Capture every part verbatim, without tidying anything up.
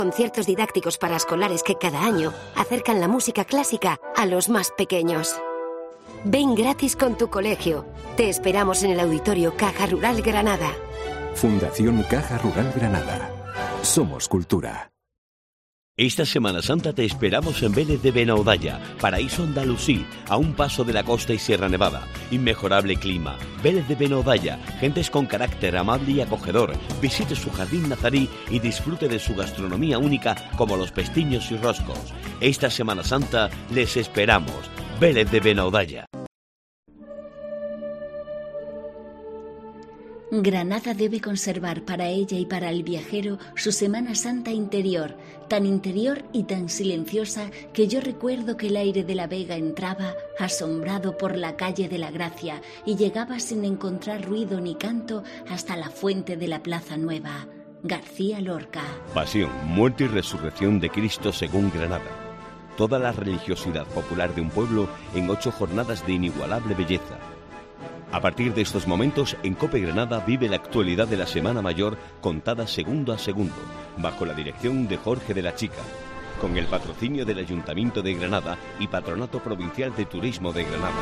Conciertos didácticos para escolares que cada año acercan la música clásica a los más pequeños. Ven gratis con tu colegio. Te esperamos en el Auditorio Caja Rural Granada. Fundación Caja Rural Granada. Somos cultura. Esta Semana Santa te esperamos en Vélez de Benaudalla, paraíso andalusí, a un paso de la costa y Sierra Nevada. Inmejorable clima. Vélez de Benaudalla, gentes con carácter amable y acogedor. Visite su jardín nazarí y disfrute de su gastronomía única como los pestiños y roscos. Esta Semana Santa les esperamos. Vélez de Benaudalla. Granada debe conservar para ella y para el viajero su Semana Santa interior, tan interior y tan silenciosa que yo recuerdo que el aire de la Vega entraba asombrado por la calle de la Gracia y llegaba sin encontrar ruido ni canto hasta la fuente de la Plaza Nueva. García Lorca. Pasión, muerte y resurrección de Cristo según Granada. Toda la religiosidad popular de un pueblo en ocho jornadas de inigualable belleza. A partir de estos momentos, en COPE Granada vive la actualidad de la Semana Mayor contada segundo a segundo, bajo la dirección de Jorge de la Chica, con el patrocinio del Ayuntamiento de Granada y Patronato Provincial de Turismo de Granada.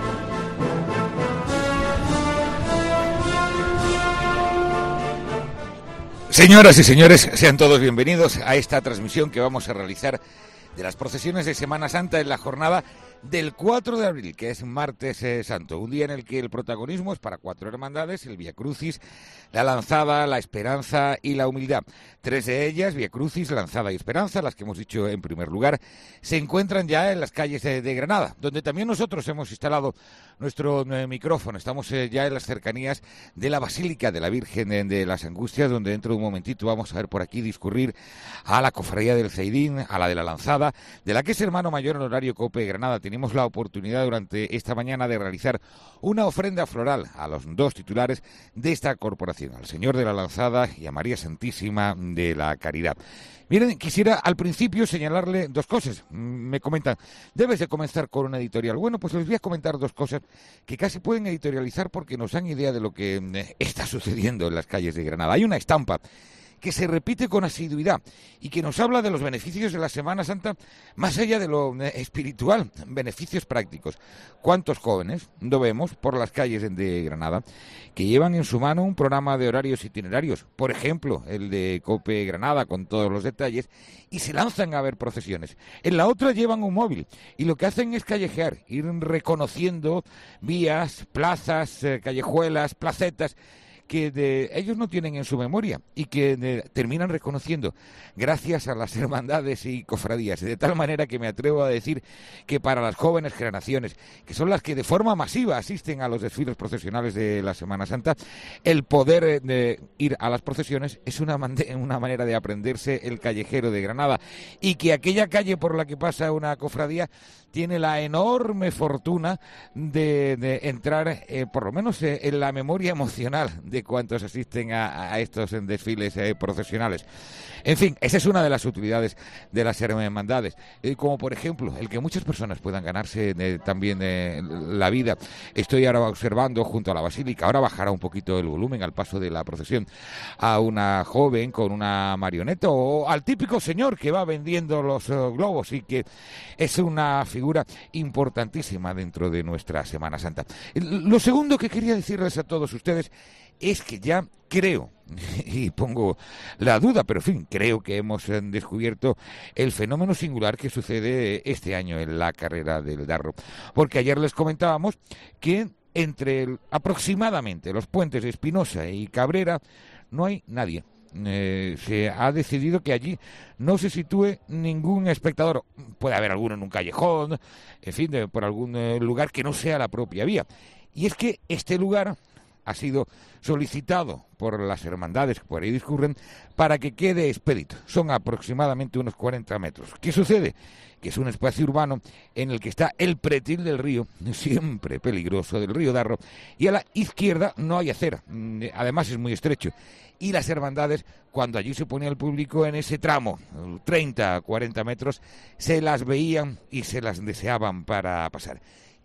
Señoras y señores, sean todos bienvenidos a esta transmisión que vamos a realizar de las procesiones de Semana Santa en la jornada del cuatro de abril, que es martes eh, santo, un día en el que el protagonismo es para cuatro hermandades: el Vía Crucis, la Lanzada, la Esperanza y la Humildad. Tres de ellas, Vía Crucis, Lanzada y Esperanza, las que hemos dicho en primer lugar, se encuentran ya en las calles de, de Granada, donde también nosotros hemos instalado nuestro eh, micrófono. Estamos eh, ya en las cercanías de la Basílica de la Virgen de, de las Angustias, donde dentro de un momentito vamos a ver por aquí discurrir a la Cofradía del Zaidín, a la de la Lanzada, de la que es hermano mayor honorario COPE Granada. Tenemos la oportunidad durante esta mañana de realizar una ofrenda floral a los dos titulares de esta corporación, al Señor de la Lanzada y a María Santísima de la Caridad. Miren, quisiera al principio señalarle dos cosas. Me comentan, debes de comenzar con una editorial. Bueno, pues les voy a comentar dos cosas que casi pueden editorializar porque nos dan idea de lo que está sucediendo en las calles de Granada. Hay una estampa que se repite con asiduidad y que nos habla de los beneficios de la Semana Santa más allá de lo espiritual, beneficios prácticos. ¿Cuántos jóvenes no vemos por las calles de Granada que llevan en su mano un programa de horarios itinerarios, por ejemplo, el de COPE Granada con todos los detalles, y se lanzan a ver procesiones? En la otra llevan un móvil y lo que hacen es callejear, ir reconociendo vías, plazas, eh, callejuelas, placetas que de, ellos no tienen en su memoria y que de, terminan reconociendo gracias a las hermandades y cofradías, de tal manera que me atrevo a decir que para las jóvenes generaciones, que son las que de forma masiva asisten a los desfiles procesionales de la Semana Santa, el poder de ir a las procesiones es una, una manera de aprenderse el callejero de Granada, y que aquella calle por la que pasa una cofradía tiene la enorme fortuna de, de entrar, eh, por lo menos eh, en la memoria emocional de cuantos asisten a, a estos desfiles eh, procesionales. En fin, esa es una de las utilidades de las hermandades, eh, como por ejemplo el que muchas personas puedan ganarse eh, también eh, la vida. Estoy ahora observando junto a la Basílica, ahora bajará un poquito el volumen al paso de la procesión, a una joven con una marioneta o al típico señor que va vendiendo los uh, globos y que es una figura importantísima dentro de nuestra Semana Santa. Lo segundo que quería decirles a todos ustedes es que ya creo, y pongo la duda, pero en fin, creo que hemos descubierto el fenómeno singular que sucede este año en la carrera del Darro. Porque ayer les comentábamos que entre el, aproximadamente los puentes de Espinosa y Cabrera no hay nadie. Eh, se ha decidido que allí no se sitúe ningún espectador. Puede haber alguno en un callejón, en fin, de, por algún eh, lugar que no sea la propia vía. Y es que este lugar ha sido solicitado por las hermandades que por ahí discurren para que quede expedito. Son aproximadamente unos cuarenta metros. ¿Qué sucede? Que es un espacio urbano en el que está el pretil del río, siempre peligroso, del río Darro, y a la izquierda no hay acera, además es muy estrecho. Y las hermandades, cuando allí se ponía el público en ese tramo, treinta a cuarenta metros, se las veían y se las deseaban para pasar.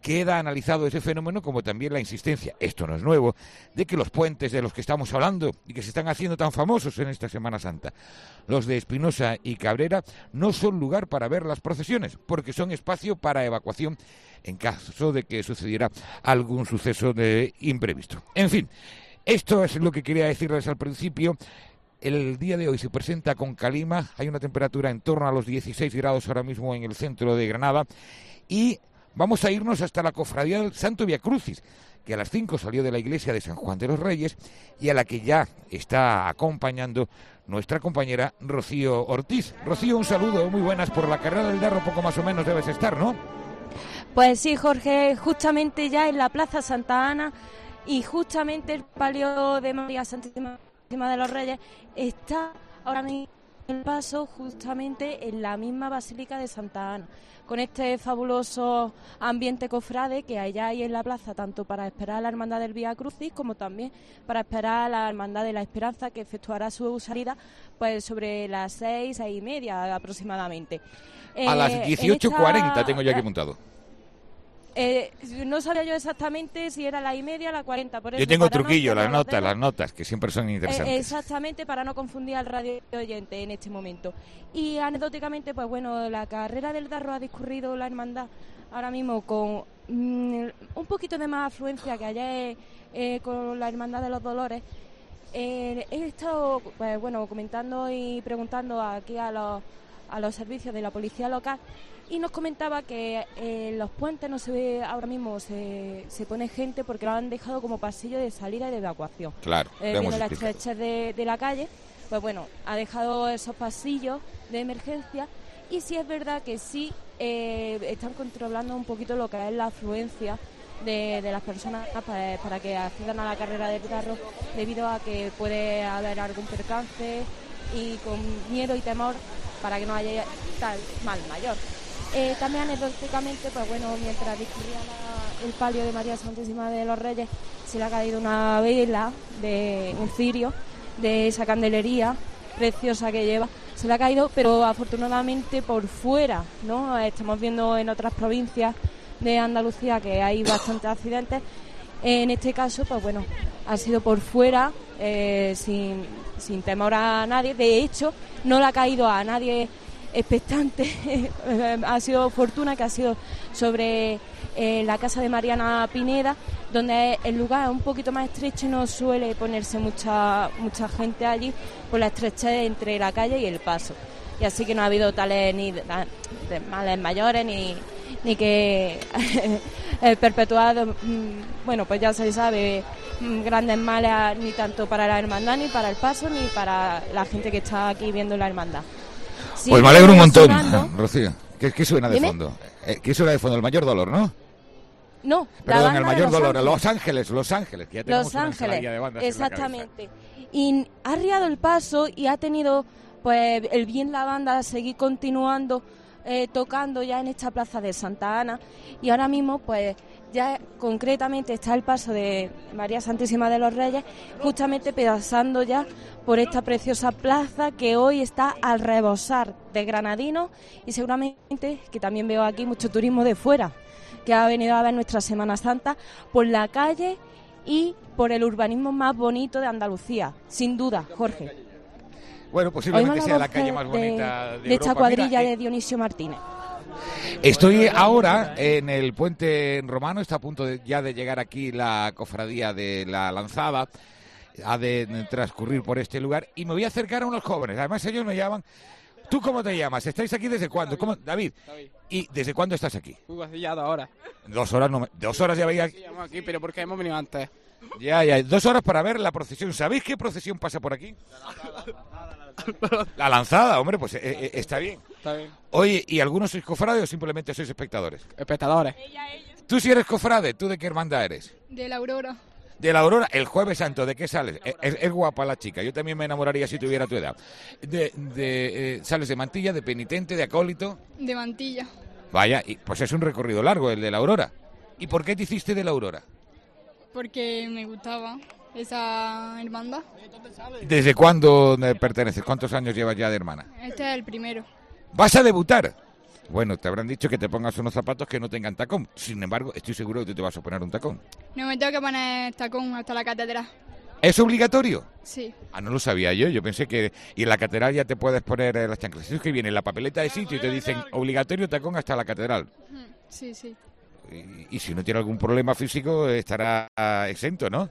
queda analizado ese fenómeno, como también la insistencia, esto no es nuevo, de que los puentes de los que estamos hablando y que se están haciendo tan famosos en esta Semana Santa, los de Espinosa y Cabrera, no son lugar para ver las procesiones, porque son espacio para evacuación en caso de que sucediera algún suceso de imprevisto. En fin, esto es lo que quería decirles al principio. El día de hoy se presenta con calima, hay una temperatura en torno a los dieciséis grados ahora mismo en el centro de Granada, y vamos a irnos hasta la cofradía del Santo Viacrucis, que a las cinco salió de la iglesia de San Juan de los Reyes y a la que ya está acompañando nuestra compañera Rocío Ortiz. Rocío, un saludo, muy buenas. Por la carrera del Darro poco más o menos debes estar, ¿no? Pues sí, Jorge, justamente ya en la Plaza Santa Ana y justamente el palio de María Santísima de los Reyes está ahora mismo el paso justamente en la misma Basílica de Santa Ana, con este fabuloso ambiente cofrade que allá hay en la plaza, tanto para esperar a la Hermandad del Vía Crucis como también para esperar a la Hermandad de la Esperanza, que efectuará su salida pues sobre las seis, seis y media aproximadamente. A eh, las dieciocho cuarenta esta... tengo yo aquí montado. Eh, no sabía yo exactamente si era la y media o la cuarenta. Por eso, yo tengo truquillo, no, las notas, las notas, que siempre son interesantes. Eh, exactamente, para no confundir al radio oyente en este momento. Y anecdóticamente, pues bueno, la carrera del Darro ha discurrido la hermandad ahora mismo con mmm, un poquito de más afluencia que ayer eh, con la Hermandad de los Dolores. Eh, he estado, pues bueno, comentando y preguntando aquí a los, a los servicios de la policía local, y nos comentaba que en eh, los puentes no se ve ahora mismo, se, se pone gente porque lo han dejado como pasillo de salida y de evacuación. Claro, eh, viendo la estrechez de, de la calle, pues bueno, ha dejado esos pasillos de emergencia, y sí es verdad que sí eh, están controlando un poquito lo que es la afluencia de, de las personas para, para que accedan a la carrera del Darro, debido a que puede haber algún percance, y con miedo y temor para que no haya tal mal mayor. Eh, también anecdóticamente, pues bueno, mientras discurría la, el palio de María Santísima de los Reyes, se le ha caído una vela de un cirio de esa candelería preciosa que lleva, se le ha caído, pero afortunadamente por fuera, ¿no? Estamos viendo en otras provincias de Andalucía que hay bastantes accidentes. En este caso, pues bueno, ha sido por fuera, eh, sin, sin temor a nadie. De hecho, no le ha caído a nadie expectante. Ha sido fortuna que ha sido sobre eh, la casa de Mariana Pineda, donde el lugar es un poquito más estrecho y no suele ponerse mucha mucha gente allí por la estrechez entre la calle y el paso. Y así que no ha habido tales ni de, de males mayores ni, ni que el perpetuado, bueno, pues ya se sabe, grandes males ni tanto para la hermandad, ni para el paso, ni para la gente que está aquí viendo la hermandad. Sí, pues me alegro un montón, sonando. Rocío. ¿Qué, ¿Qué suena de ¿Dime? fondo? Eh, ¿Qué suena de fondo? El mayor dolor, ¿no? No, Perdón, la el mayor de Los dolor. Ángeles. Los Ángeles, Los Ángeles. Que ya tenemos Los una Ángeles, de bandas exactamente. Y ha arriado el paso y ha tenido pues el bien la banda a seguir continuando eh, tocando ya en esta plaza de Santa Ana, y ahora mismo pues ya concretamente está el paso de María Santísima de los Reyes justamente pedazando ya por esta preciosa plaza que hoy está al rebosar de granadinos, y seguramente que también veo aquí mucho turismo de fuera que ha venido a ver nuestra Semana Santa por la calle y por el urbanismo más bonito de Andalucía, sin duda, Jorge. Bueno, posiblemente sea la calle más bonita de, de, de esta cuadrilla Mira, eh, de Dionisio Martínez. Estoy ahora en el puente romano, está a punto de, ya de llegar aquí la cofradía de la Lanzada, ha de transcurrir por este lugar, y me voy a acercar a unos jóvenes. Además ellos me llaman. ¿Tú cómo te llamas? ¿Estáis aquí desde cuándo? ¿Cómo? David. David. ¿Y desde cuándo estás aquí? Uh, hace ya dos horas. Dos horas, no me... dos horas ya veía. Sí, estamos aquí, pero porque hemos venido antes. Ya, ya, dos horas para ver la procesión. ¿Sabéis qué procesión pasa por aquí? La Lanzada, hombre, pues eh, eh, está bien. Está bien. Oye, ¿y algunos sois cofrades o simplemente sois espectadores? Espectadores. Tú sí eres cofrade, ¿tú de qué hermandad eres? De la Aurora. De la Aurora, el Jueves Santo, ¿de qué sales? Es, es guapa la chica, yo también me enamoraría si tuviera tu edad. De, de, eh, ¿Sales de mantilla, de penitente, de acólito? De mantilla. Vaya, y pues es un recorrido largo el de la Aurora. ¿Y por qué te hiciste de la Aurora? Porque me gustaba esa hermandad. ¿Desde cuándo perteneces? ¿Cuántos años llevas ya de hermana? Este es el primero. ¿Vas a debutar? Bueno, te habrán dicho que te pongas unos zapatos que no tengan tacón. Sin embargo, estoy seguro que tú te vas a poner un tacón. No me tengo que poner tacón hasta la catedral. ¿Es obligatorio? Sí. Ah, no lo sabía yo. Yo pensé que... Y en la catedral ya te puedes poner eh, las chanclas. Es que viene la papeleta de sitio y te dicen obligatorio tacón hasta la catedral. Sí, sí. Y, y si no tiene algún problema físico, estará exento, ¿no?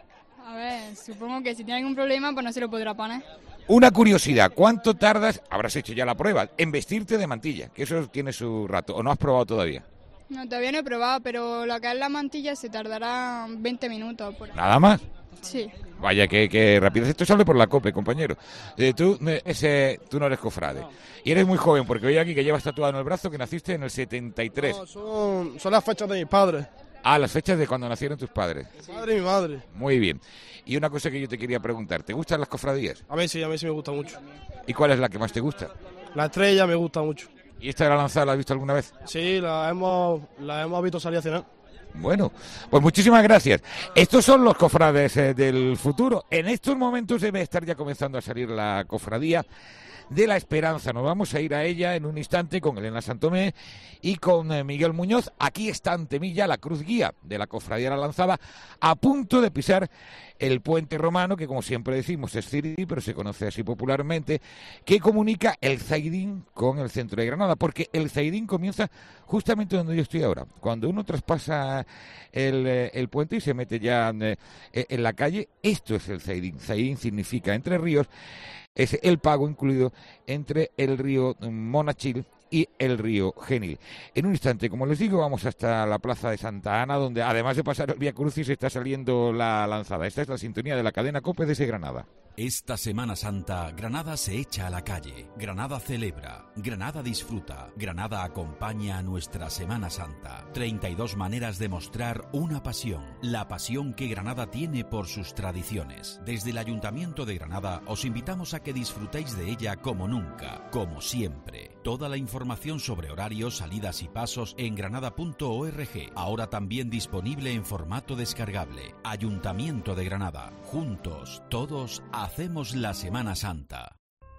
A ver, supongo que si tiene algún problema, pues no se lo podrá poner. Una curiosidad, ¿cuánto tardas, habrás hecho ya la prueba, en vestirte de mantilla? Que eso tiene su rato, ¿o no has probado todavía? No, todavía no he probado, pero lo que es la mantilla se tardará veinte minutos. Por ahí. ¿Nada más? Sí. Vaya, que, que rápido. Esto sale por la COPE, compañero. Eh, tú, ese, tú no eres cofrade. Y eres muy joven, porque hoy aquí que llevas tatuado en el brazo que naciste en el setenta y tres. No, son, son las fechas de mis padres. Ah, las fechas de cuando nacieron tus padres. Mi padre y mi madre. Muy bien. Y una cosa que yo te quería preguntar, ¿te gustan las cofradías? A mí sí, a mí sí me gusta mucho. ¿Y cuál es la que más te gusta? La estrella me gusta mucho. ¿Y esta de la lanzada la has visto alguna vez? Sí, la hemos, la hemos visto salir a cenar. Bueno, pues muchísimas gracias. Estos son los cofrades eh, del futuro. En estos momentos debe estar ya comenzando a salir la cofradía de la Esperanza. Nos vamos a ir a ella en un instante con Elena Santomé y con eh, Miguel Muñoz. Aquí está ante mí ya la cruz guía de la Cofradía de la Lanzada, a punto de pisar el puente romano, que como siempre decimos es Ciri, pero se conoce así popularmente, que comunica el Zaidín con el centro de Granada, porque el Zaidín comienza justamente donde yo estoy ahora. Cuando uno traspasa el, el puente y se mete ya en, en la calle, esto es el Zaidín. Zaidín significa Entre Ríos, es el pago incluido entre el río Monachil y el río Genil. En un instante, como les digo, vamos hasta la plaza de Santa Ana, donde además de pasar el Vía Crucis está saliendo la lanzada. Esta es la sintonía de la cadena COPE desde Granada. Esta Semana Santa, Granada se echa a la calle, Granada celebra, Granada disfruta, Granada acompaña a nuestra Semana Santa. treinta y dos maneras de mostrar una pasión, la pasión que Granada tiene por sus tradiciones. Desde el Ayuntamiento de Granada os invitamos a que disfrutéis de ella como nunca, como siempre. Toda la información sobre horarios, salidas y pasos en granada punto org, ahora también disponible en formato descargable. Ayuntamiento de Granada, juntos, todos, hacemos la Semana Santa.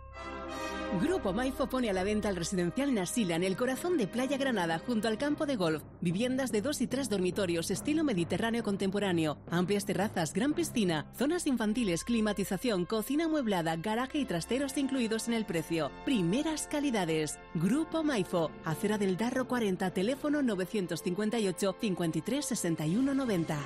Grupo Maifo pone a la venta el residencial Nasila en el corazón de Playa Granada, junto al campo de golf. Viviendas de dos y tres dormitorios, estilo mediterráneo contemporáneo. Amplias terrazas, gran piscina, zonas infantiles, climatización, cocina amueblada, garaje y trasteros incluidos en el precio. Primeras calidades. Grupo Maifo, Acera del Darro cuarenta, teléfono novecientos cincuenta y ocho, cincuenta y tres, sesenta y uno, noventa.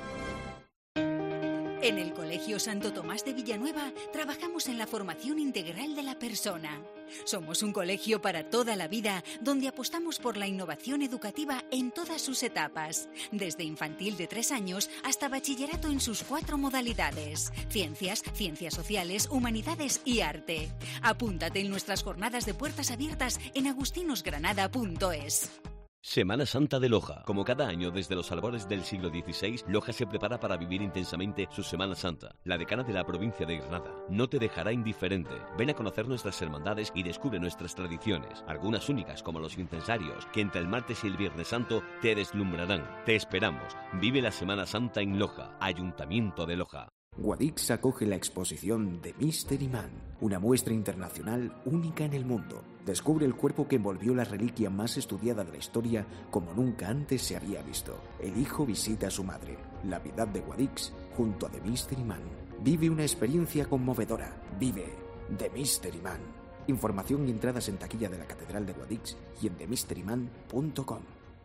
En el Colegio Santo Tomás de Villanueva trabajamos en la formación integral de la persona. Somos un colegio para toda la vida, donde apostamos por la innovación educativa en todas sus etapas, desde infantil de tres años hasta bachillerato en sus cuatro modalidades: ciencias, ciencias sociales, humanidades y arte. Apúntate en nuestras jornadas de puertas abiertas en agustinosgranada punto es. Semana Santa de Loja. Como cada año desde los albores del siglo dieciséis, Loja se prepara para vivir intensamente su Semana Santa. La decana de la provincia de Granada no te dejará indiferente. Ven a conocer nuestras hermandades y descubre nuestras tradiciones, algunas únicas como los incensarios, que entre el martes y el viernes santo te deslumbrarán. Te esperamos. Vive la Semana Santa en Loja. Ayuntamiento de Loja. Guadix acoge la exposición The Mystery Man, una muestra internacional única en el mundo. Descubre el cuerpo que envolvió la reliquia más estudiada de la historia como nunca antes se había visto. El hijo visita a su madre. La piedad de Guadix junto a The Mystery Man. Vive una experiencia conmovedora. Vive The Mystery Man. Información y entradas en taquilla de la Catedral de Guadix y en the mystery man punto com.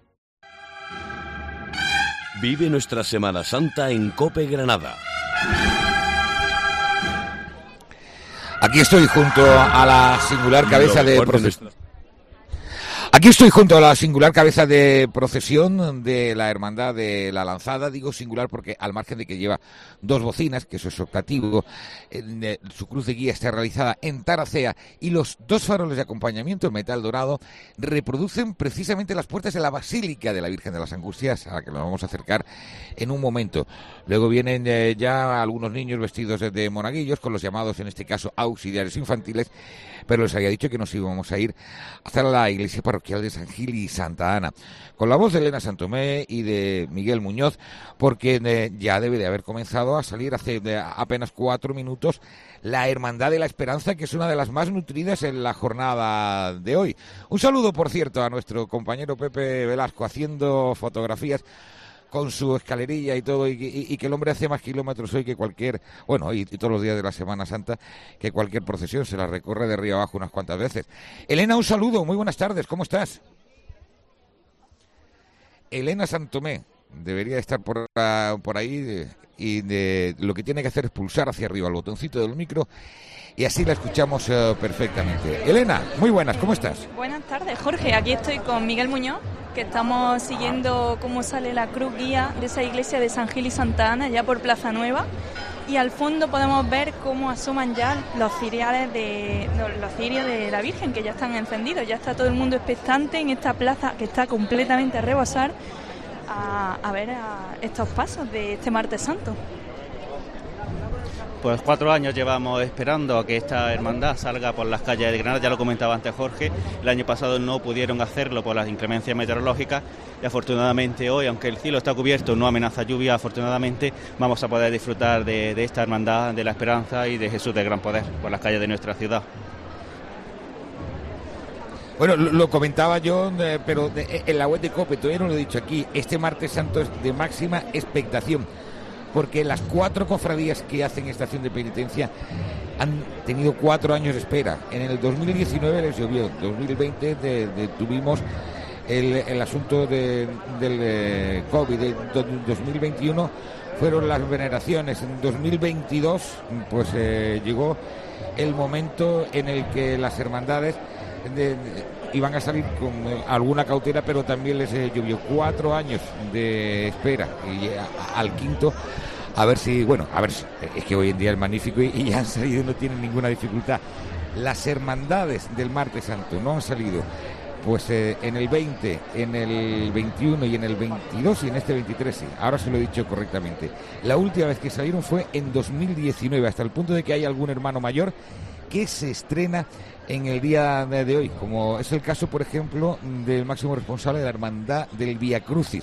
Vive nuestra Semana Santa en COPE Granada. Aquí estoy junto a la singular cabeza de procesión. Aquí estoy junto a la singular cabeza de procesión de la Hermandad de la Lanzada. Digo singular porque, al margen de que lleva dos bocinas, que eso es optativo, eh, su cruz de guía está realizada en taracea y los dos faroles de acompañamiento en metal dorado reproducen precisamente las puertas de la Basílica de la Virgen de las Angustias, a la que nos vamos a acercar en un momento. Luego vienen eh, ya algunos niños vestidos de, de monaguillos, con los llamados, en este caso, auxiliares infantiles, pero les había dicho que nos íbamos a ir hasta la iglesia parroquial parroquial de San Gil y Santa Ana, con la voz de Elena Santomé y de Miguel Muñoz, porque eh, ya debe de haber comenzado a salir hace de, apenas cuatro minutos la Hermandad de la Esperanza, que es una de las más nutridas en la jornada de hoy. Un saludo, por cierto, a nuestro compañero Pepe Velasco, haciendo fotografías con su escalerilla y todo, y, y, y que el hombre hace más kilómetros hoy que cualquier, bueno, y, y todos los días de la Semana Santa, que cualquier procesión, se la recorre de arriba abajo unas cuantas veces. Elena, un saludo, muy buenas tardes, ¿cómo estás? Elena Santomé debería estar por, uh, por ahí de, y de, lo que tiene que hacer es pulsar hacia arriba el botoncito del micro y así la escuchamos uh, perfectamente. Elena, muy buenas, ¿cómo estás? Buenas tardes, Jorge, aquí estoy con Miguel Muñoz, que estamos siguiendo cómo sale la cruz guía de esa iglesia de San Gil y Santa Ana, ya por Plaza Nueva, y al fondo podemos ver cómo asoman ya los ciriales de, los cirios de la Virgen, que ya están encendidos, ya está todo el mundo expectante en esta plaza que está completamente a rebosar, a, a ver a estos pasos de este Martes Santo. Pues cuatro años llevamos esperando a que esta hermandad salga por las calles de Granada, ya lo comentaba antes Jorge, el año pasado no pudieron hacerlo por las inclemencias meteorológicas y afortunadamente hoy, aunque el cielo está cubierto, no amenaza lluvia, afortunadamente vamos a poder disfrutar de, de esta hermandad de la Esperanza y de Jesús del Gran Poder por las calles de nuestra ciudad. Bueno, lo, lo comentaba yo, eh, pero de, en la web de COPE, todavía no lo he dicho aquí, este Martes Santo es de máxima expectación, porque las cuatro cofradías que hacen estación de penitencia han tenido cuatro años de espera. En el dos mil diecinueve les llovió, en dos mil veinte de, de, tuvimos el, el asunto de, del eh, COVID, en dos mil veintiuno fueron las veneraciones, en dos mil veintidós pues eh, llegó el momento en el que las hermandades de, de, iban a salir con alguna cautela, pero también les eh, llovió cuatro años de espera y a, al quinto a ver si, bueno, a ver si, es que hoy en día es magnífico y, y ya han salido, no tienen ninguna dificultad. Las hermandades del Martes Santo no han salido pues eh, en el veinte, en el veintiuno y en el veintidós y en este veintitrés, sí, ahora se lo he dicho correctamente. La última vez que salieron fue en dos mil diecinueve, hasta el punto de que hay algún hermano mayor que se estrena en el día de hoy, como es el caso, por ejemplo, del máximo responsable de la Hermandad del Vía Crucis,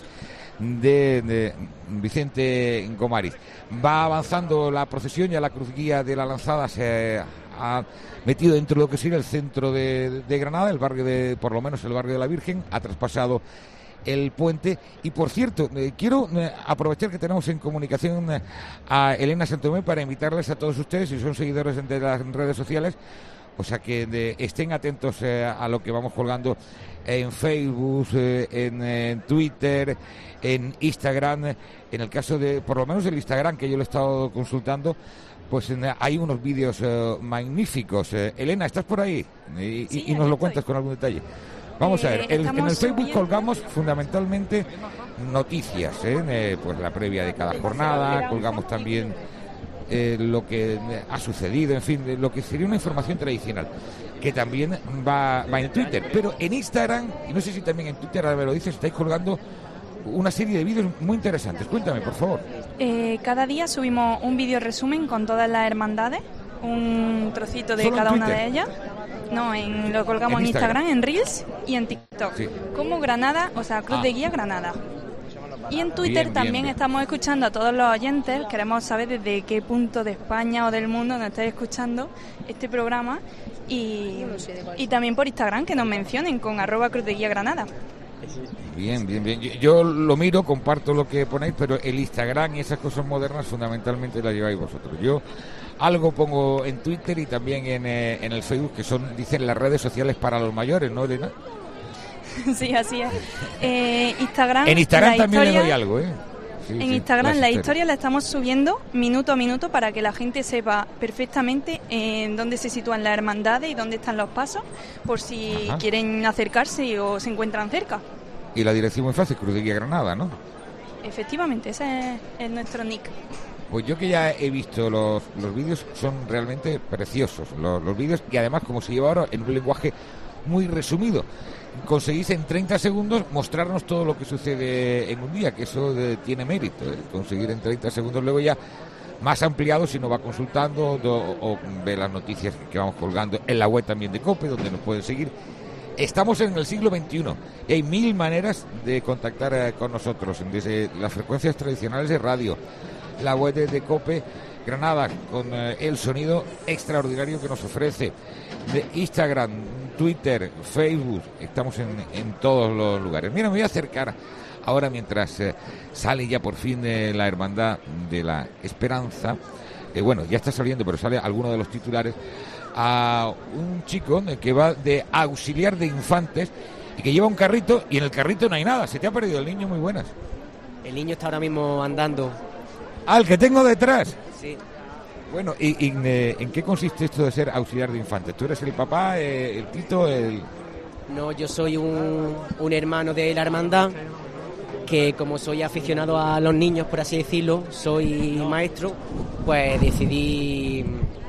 de, de Vicente Gomariz. Va avanzando la procesión, ya la cruz guía de la Lanzada se ha metido dentro de lo que sería el centro de, de Granada, el barrio de, por lo menos el barrio de la Virgen, ha traspasado el puente. Y por cierto, eh, quiero eh, aprovechar que tenemos en comunicación eh, a Elena Santomé para invitarles a todos ustedes, si son seguidores de las redes sociales, o sea que de, estén atentos eh, a lo que vamos colgando en Facebook, eh, en, en Twitter, en Instagram. En el caso de, por lo menos el Instagram, que yo lo he estado consultando, pues en, hay unos vídeos eh, magníficos. Eh, Elena, ¿estás por ahí? Y, sí, y, y nos lo cuentas con algún detalle. Vamos eh, a ver, el, en el Facebook subiendo. Colgamos fundamentalmente noticias, ¿eh? Eh, pues la previa de cada jornada, colgamos también eh, lo que ha sucedido, en fin, lo que sería una información tradicional, que también va, va en Twitter, pero en Instagram, y no sé si también en Twitter, ahora me lo dices, estáis colgando una serie de vídeos muy interesantes. Cuéntame, por favor. Eh, cada día subimos un vídeo resumen con todas las hermandades, un trocito de cada una de ellas. No, en, lo colgamos en Instagram, en Reels y en TikTok. Sí. Como Granada, o sea, Cruz ah. de Guía Granada. Y en Twitter bien, también bien, bien. Estamos escuchando a todos los oyentes. Queremos saber desde qué punto de España o del mundo nos estáis escuchando este programa. Y, y también por Instagram, que nos mencionen con arroba Cruz de Guía Granada. Bien, bien, bien. Yo, yo lo miro, comparto lo que ponéis, pero el Instagram y esas cosas modernas fundamentalmente las lleváis vosotros. Yo algo pongo en Twitter y también en, eh, en el Facebook, que son, dicen, las redes sociales para los mayores, ¿no, Elena? Sí, así es. Eh, Instagram. En Instagram también historia, le doy algo, ¿eh? Sí, en sí, Instagram la historia la estamos subiendo minuto a minuto para que la gente sepa perfectamente en dónde se sitúan las hermandades y dónde están los pasos, por si Ajá. quieren acercarse o se encuentran cerca. Y la dirección muy fácil, Cruz de Guía Granada, ¿no? Efectivamente, ese es, es nuestro nick. Pues yo que ya he visto los, los vídeos, son realmente preciosos los, los vídeos, y además, como se lleva ahora, en un lenguaje muy resumido. Conseguís en treinta segundos mostrarnos todo lo que sucede en un día, que eso de, tiene mérito, ¿eh? Conseguir en treinta segundos, luego ya más ampliado si nos va consultando o, o ve las noticias que vamos colgando en la web también de COPE, donde nos pueden seguir, Estamos en el siglo veintiuno y hay mil maneras de contactar eh, con nosotros, desde las frecuencias tradicionales de radio, la web de, de COPE Granada, con eh, el sonido extraordinario que nos ofrece, de Instagram, Twitter, Facebook, estamos en, en todos los lugares. Mira, me voy a acercar ahora, mientras eh, sale ya por fin de la Hermandad de la Esperanza, eh, bueno, ya está saliendo, pero sale alguno de los titulares, a un chico que va de auxiliar de infantes y que lleva un carrito, y en el carrito no hay nada. Se te ha perdido el niño. Muy buenas. El niño está ahora mismo andando. Ah, el que tengo detrás. Sí. Bueno, ¿y, y eh, en qué consiste esto de ser auxiliar de infantes? ¿Tú eres el papá, eh, el Tito, el...? No, yo soy un, un hermano de la hermandad, que como soy aficionado a los niños, por así decirlo, soy maestro, pues decidí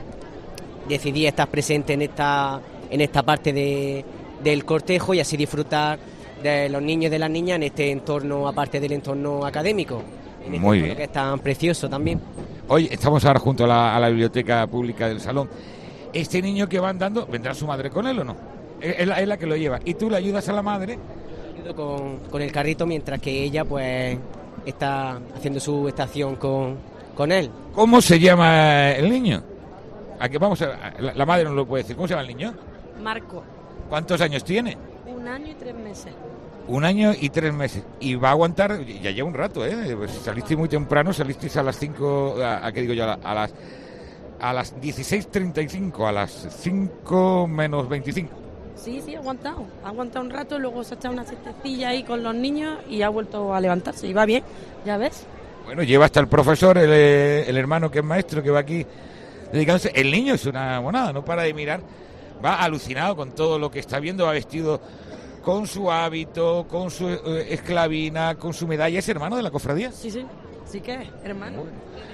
decidí estar presente en esta en esta parte de, del cortejo y así disfrutar de los niños y de las niñas en este entorno, aparte del entorno académico, en este Muy entorno bien. que es tan precioso también. Hoy estamos ahora junto a la, a la biblioteca pública del Salón. Este niño que va andando, ¿vendrá su madre con él o no? Es, es, la, es la que lo lleva. ¿Y tú le ayudas a la madre? Ayudo con, con el carrito, mientras que ella pues está haciendo su estación con, con él. ¿Cómo se llama el niño? ¿A qué vamos a, la, la madre no lo puede decir. ¿Cómo se llama el niño? Marco. ¿Cuántos años tiene? Un año y tres meses. Un año y tres meses. Y va a aguantar, ya lleva un rato, ¿eh? Pues saliste muy temprano, salisteis a las cinco, a, a qué digo yo, a, a las a las dieciséis treinta y cinco, a las cinco menos veinticinco. Sí, sí, ha aguantado. Ha aguantado un rato, luego se ha echado una siestecilla ahí con los niños y ha vuelto a levantarse. Y va bien, ya ves. Bueno, lleva hasta el profesor, el, el hermano que es maestro, que va aquí dedicándose. El niño es una monada, no para de mirar. Va alucinado con todo lo que está viendo, va vestido con su hábito, con su eh, esclavina, con su medalla. ¿Es hermano de la cofradía? Sí, sí, sí que es, hermano.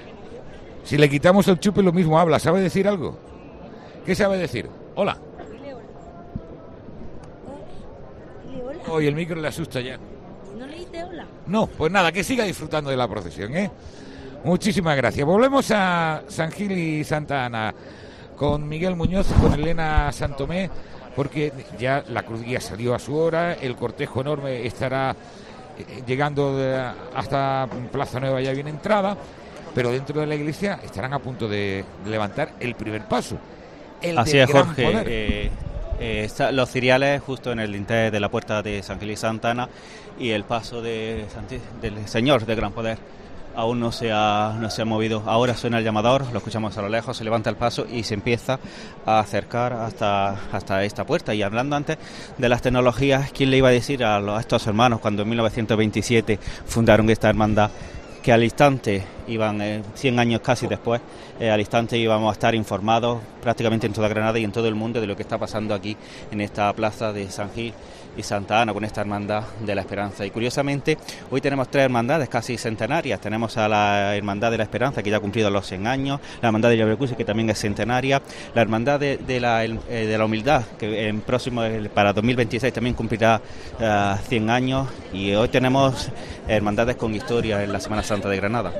Si le quitamos el chupe, lo mismo habla. ¿Sabe decir algo? ¿Qué sabe decir? Hola. Hoy el micro le asusta ya. ¿No le dice hola? No, pues nada, que siga disfrutando de la procesión, ¿eh? Muchísimas gracias. Volvemos a San Gil y Santa Ana con Miguel Muñoz, con Elena Santomé, porque ya la cruz guía salió a su hora, el cortejo enorme estará eh, llegando de, hasta Plaza Nueva ya bien entrada, pero dentro de la iglesia estarán a punto de, de levantar el primer paso. El Así del es, gran Jorge. poder. Eh, eh, está, los ciriales justo en el dintel de la puerta de San Gil y Santa Ana, y el paso de Santi, del Señor de Gran Poder aún no se ha no se ha movido. Ahora suena el llamador, lo escuchamos a lo lejos, se levanta el paso y se empieza a acercar hasta hasta esta puerta. Y hablando antes de las tecnologías, ¿quién le iba a decir a, los, a estos hermanos cuando en mil novecientos veintisiete fundaron esta hermandad que al instante iban, eh, cien años casi después, eh, al instante íbamos a estar informados prácticamente en toda Granada y en todo el mundo de lo que está pasando aquí en esta plaza de San Gil y Santa Ana con esta hermandad de la Esperanza? Y curiosamente hoy tenemos tres hermandades casi centenarias. Tenemos a la Hermandad de la Esperanza, que ya ha cumplido los cien años, la Hermandad de Llavercuse, que también es centenaria, la Hermandad de, de, la, eh, de la Humildad, que en próximo para dos mil veintiséis también cumplirá uh, cien años, y hoy tenemos hermandades con historia en la Semana Santa de Granada.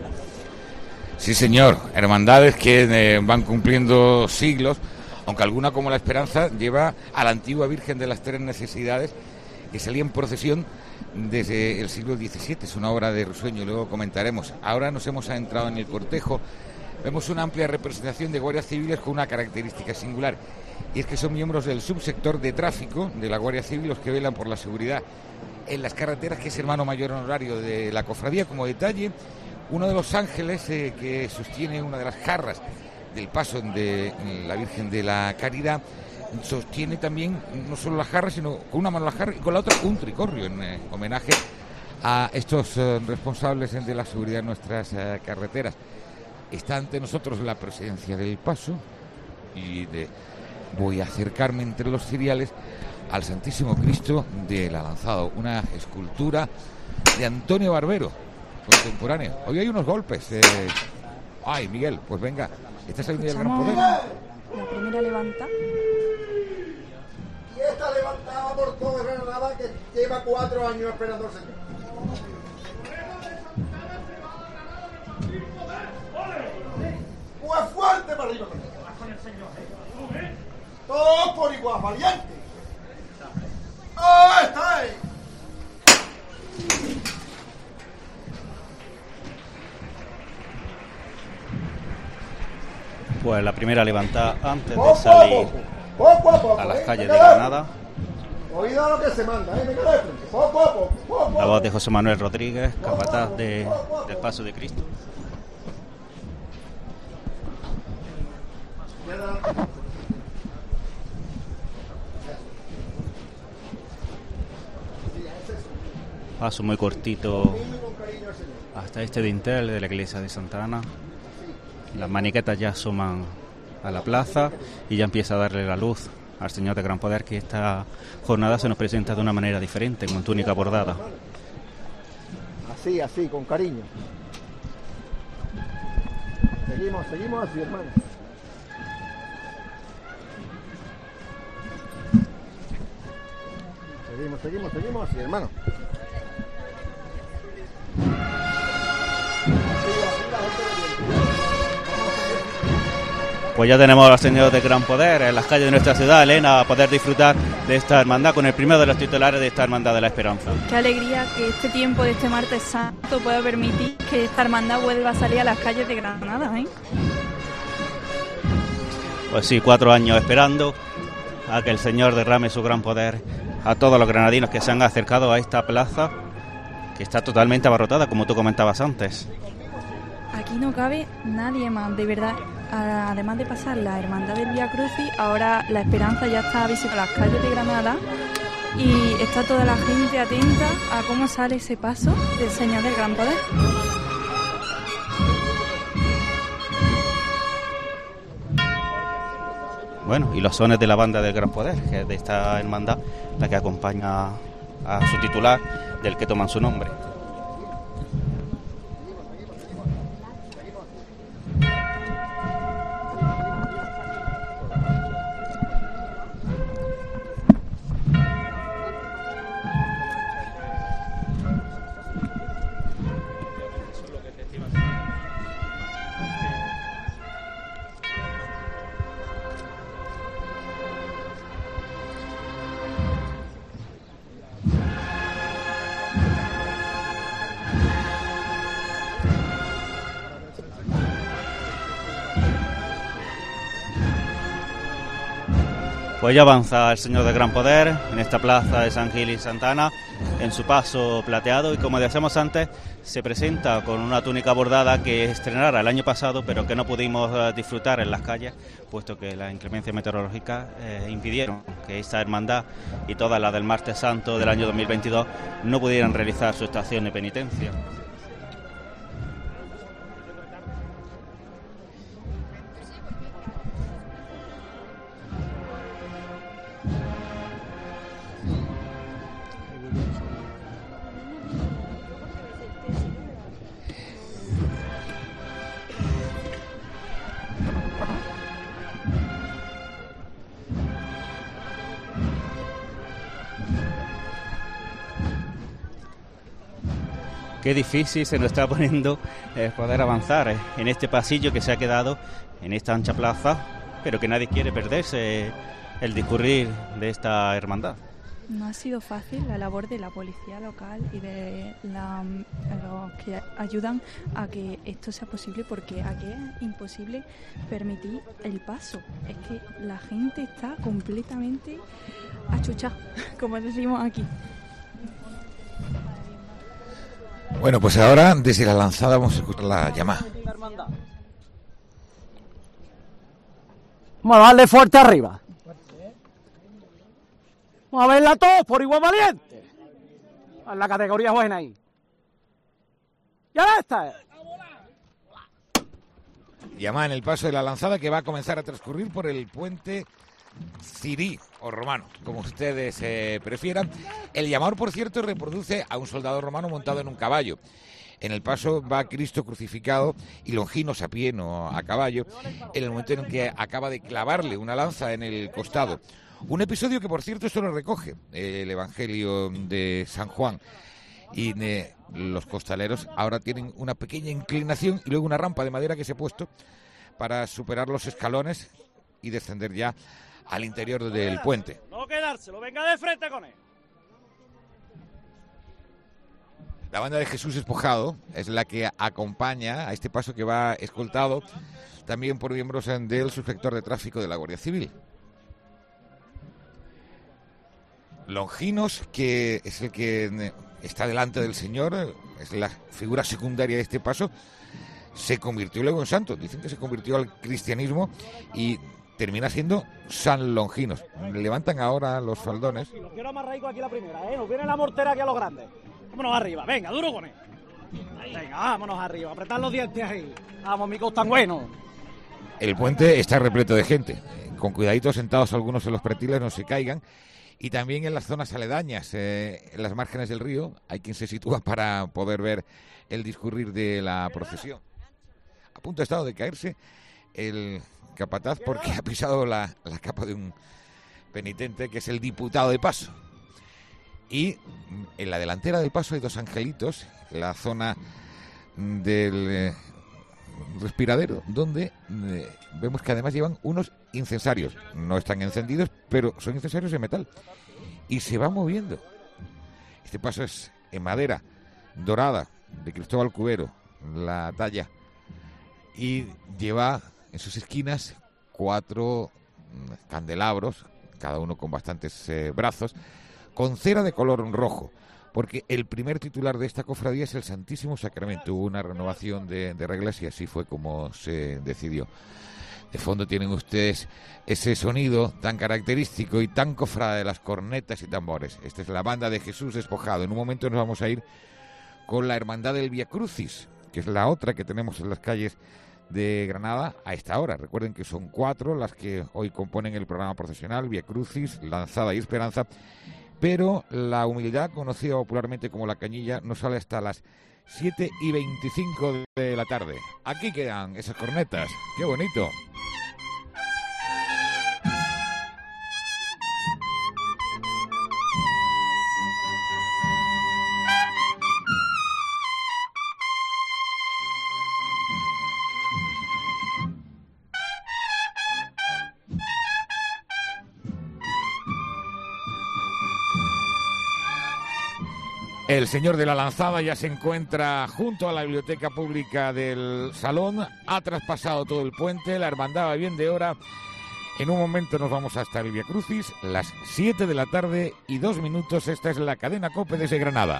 Sí, señor, hermandades que eh, van cumpliendo siglos, aunque alguna, como la Esperanza, lleva a la antigua Virgen de las Tres Necesidades, que salía en procesión desde el siglo diecisiete. Es una obra de Risueño, luego comentaremos. Ahora nos hemos adentrado en el cortejo. Vemos una amplia representación de guardias civiles con una característica singular, y es que son miembros del subsector de tráfico de la Guardia Civil, los que velan por la seguridad en las carreteras, que es hermano mayor honorario de la cofradía. Como detalle, uno de los ángeles eh, que sostiene una de las jarras del paso de la Virgen de la Caridad sostiene también no solo la jarra, sino con una mano la jarra y con la otra un tricornio, en eh, homenaje a estos eh, responsables de la seguridad en nuestras eh, carreteras. Está ante nosotros la presidencia del paso, y de, voy a acercarme entre los ciriales al Santísimo Cristo de la Lanzada, una escultura de Antonio Barbero, contemporáneo. Hoy hay unos golpes. Eh... Ay, Miguel, pues venga, está saliendo ya el gran poder. La primera levanta. Y esta levantada por toda Granada, que lleva cuatro años esperando al Señor. Pues fuerte para arriba. Todos por igual, valiente. ¡Oh, está ahí! Pues la primera levantada antes de salir Poco a poco, a las ¿eh? calles de Venga, Granada. Oído lo que se manda, ¿eh? Venga, de frente. Poco a poco, poco a La poco. voz de José Manuel Rodríguez, capataz de, del Paso de Cristo. Paso muy cortito hasta este dintel de la iglesia de Santa Ana. Las maniquetas ya asoman a la plaza y ya empieza a darle la luz al Señor de Gran Poder, que esta jornada se nos presenta de una manera diferente, con túnica bordada. Así, así, con cariño. Seguimos, seguimos así, hermano. Seguimos, seguimos, seguimos así, hermano. Pues ya tenemos al Señor de Gran Poder en las calles de nuestra ciudad, Elena, a poder disfrutar de esta hermandad con el primero de los titulares de esta hermandad de la Esperanza. Qué alegría que este tiempo de este martes santo pueda permitir que esta hermandad vuelva a salir a las calles de Granada, ¿eh? Pues sí, cuatro años esperando a que el Señor derrame su gran poder a todos los granadinos que se han acercado a esta plaza, que está totalmente abarrotada, como tú comentabas antes. Aquí no cabe nadie más, de verdad. Además de pasar la hermandad del Vía Crucis, ahora la Esperanza ya está visitando las calles de Granada y está toda la gente atenta a cómo sale ese paso del Señor del Gran Poder. Bueno, y los sones de la banda del Gran Poder, que es de esta hermandad la que acompaña a su titular, del que toman su nombre. Pues ya avanza el Señor de Gran Poder en esta plaza de San Gil y Santa Ana, en su paso plateado, y como decíamos antes, se presenta con una túnica bordada que estrenara el año pasado, pero que no pudimos disfrutar en las calles, puesto que las inclemencias meteorológicas eh, impidieron que esta hermandad y todas las del Martes Santo del año dos mil veintidós no pudieran realizar su estación de penitencia. Qué difícil se nos está poniendo eh, poder avanzar eh, en este pasillo que se ha quedado en esta ancha plaza, pero que nadie quiere perderse eh, el discurrir de esta hermandad. No ha sido fácil la labor de la policía local y de la, los que ayudan a que esto sea posible, porque aquí es imposible permitir el paso. Es que la gente está completamente achuchada, como decimos aquí. Bueno, pues ahora desde la lanzada vamos a escuchar la llamada. Vamos a darle fuerte arriba. Vamos a verla todos por igual valiente. A la categoría buena ahí. Ya está. Llamada en el paso de la lanzada, que va a comenzar a transcurrir por el puente Cirí o romano, como ustedes eh, prefieran. El llamador, por cierto, reproduce a un soldado romano montado en un caballo. En el paso va Cristo crucificado y Longinos a pie, no a caballo, en el momento en que acaba de clavarle una lanza en el costado. Un episodio que, por cierto, esto lo recoge el Evangelio de San Juan. Y eh, los costaleros ahora tienen una pequeña inclinación y luego una rampa de madera que se ha puesto para superar los escalones y descender ya al interior del puente. No quedárselo, venga de frente con él. La banda de Jesús Despojado es la que acompaña a este paso, que va escoltado también por miembros del subinspector de tráfico de la Guardia Civil. Longinos, que es el que está delante del Señor, es la figura secundaria de este paso, se convirtió luego en santo. Dicen que se convirtió al cristianismo y termina siendo San Longinos. Levantan ahora los faldones. Los quiero amarraico aquí la primera, ¿eh? Nos viene la mortera aquí a los grandes. Vámonos arriba, venga, duro con él. Venga, vámonos arriba, apretar los dientes ahí. Vamos, mi tan bueno. El puente está repleto de gente. Con cuidadito, sentados algunos en los pretiles, no se caigan. Y también en las zonas aledañas, eh, en las márgenes del río, hay quien se sitúa para poder ver el discurrir de la procesión. A punto ha estado de caerse el capataz porque ha pisado la, la capa de un penitente, que es el diputado de paso. Y en la delantera del paso hay dos angelitos, en la zona del eh, respiradero, donde eh, vemos que además llevan unos incensarios. No están encendidos, pero son incensarios de metal. Y se va moviendo. Este paso es en madera dorada, de Cristóbal Cubero, la talla. Y lleva en sus esquinas cuatro candelabros, cada uno con bastantes eh, brazos, con cera de color rojo, porque el primer titular de esta cofradía es el Santísimo Sacramento. Hubo una renovación de, de reglas y así fue como se decidió. De fondo tienen ustedes ese sonido tan característico y tan cofrada de las cornetas y tambores. Esta es la banda de Jesús Despojado. En un momento nos vamos a ir con la Hermandad del Vía Crucis, que es la otra que tenemos en las calles de Granada a esta hora. Recuerden que son cuatro las que hoy componen el programa procesional: Vía Crucis, Lanzada y Esperanza. Pero la humildad, conocida popularmente como la cañilla, no sale hasta las siete y veinticinco de la tarde. Aquí quedan esas cornetas. ¡Qué bonito! El señor de la lanzada ya se encuentra junto a la biblioteca pública del Salón. Ha traspasado todo el puente, la hermandad va bien de hora. En un momento nos vamos hasta el Vía Crucis, las siete de la tarde y dos minutos. Esta es la cadena COPE desde Granada.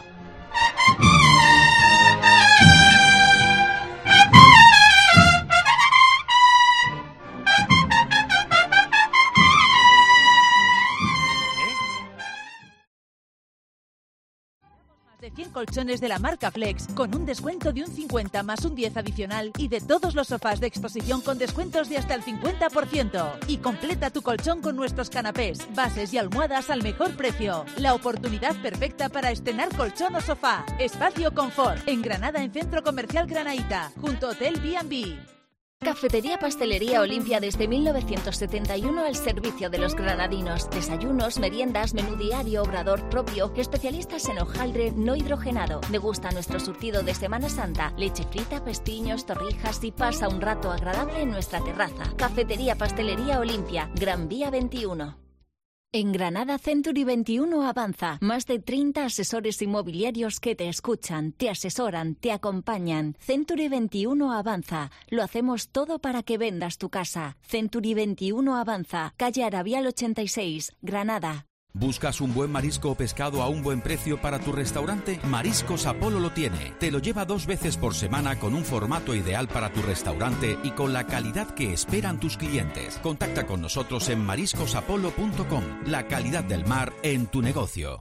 De cien colchones de la marca Flex, con un descuento de un cincuenta más un diez adicional, y de todos los sofás de exposición con descuentos de hasta el cincuenta por ciento. Y completa tu colchón con nuestros canapés, bases y almohadas al mejor precio. La oportunidad perfecta para estrenar colchón o sofá. Espacio Confort, en Granada, en Centro Comercial Granaíta, junto a Hotel B and B. Cafetería Pastelería Olimpia desde mil novecientos setenta y uno al servicio de los granadinos. Desayunos, meriendas, menú diario, obrador propio, especialistas en hojaldre no hidrogenado. Degusta nuestro surtido de Semana Santa, leche frita, pestiños, torrijas y pasa un rato agradable en nuestra terraza. Cafetería Pastelería Olimpia, Gran Vía veintiuno. En Granada, Century veintiuno avanza. Más de treinta asesores inmobiliarios que te escuchan, te asesoran, te acompañan. Century veintiuno avanza. Lo hacemos todo para que vendas tu casa. Century veintiuno avanza. Calle Arabial ochenta y seis, Granada. ¿Buscas un buen marisco o pescado a un buen precio para tu restaurante? Mariscos Apolo lo tiene. Te lo lleva dos veces por semana con un formato ideal para tu restaurante y con la calidad que esperan tus clientes. Contacta con nosotros en mariscos apolo punto com. La calidad del mar en tu negocio.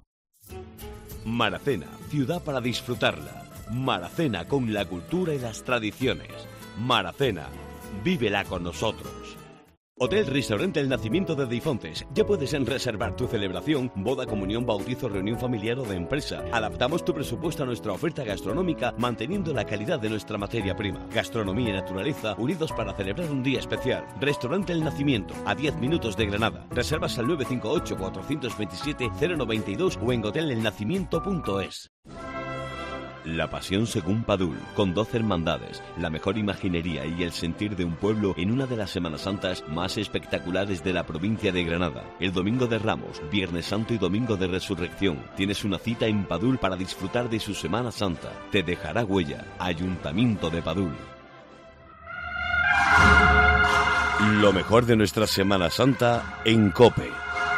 Maracena, ciudad para disfrutarla. Maracena, con la cultura y las tradiciones. Maracena, vívela con nosotros. Hotel Restaurante El Nacimiento de Deifontes. Ya puedes reservar tu celebración, boda, comunión, bautizo, reunión familiar o de empresa. Adaptamos tu presupuesto a nuestra oferta gastronómica, manteniendo la calidad de nuestra materia prima. Gastronomía y naturaleza unidos para celebrar un día especial. Restaurante El Nacimiento, a diez minutos de Granada. Reservas al nueve cinco ocho, cuatro dos siete, cero nueve dos o en hotel el nacimiento punto es. La Pasión según Padul, con doce hermandades, la mejor imaginería y el sentir de un pueblo en una de las Semanas Santas más espectaculares de la provincia de Granada. El Domingo de Ramos, Viernes Santo y Domingo de Resurrección. Tienes una cita en Padul para disfrutar de su Semana Santa. Te dejará huella. Ayuntamiento de Padul. Lo mejor de nuestra Semana Santa en COPE.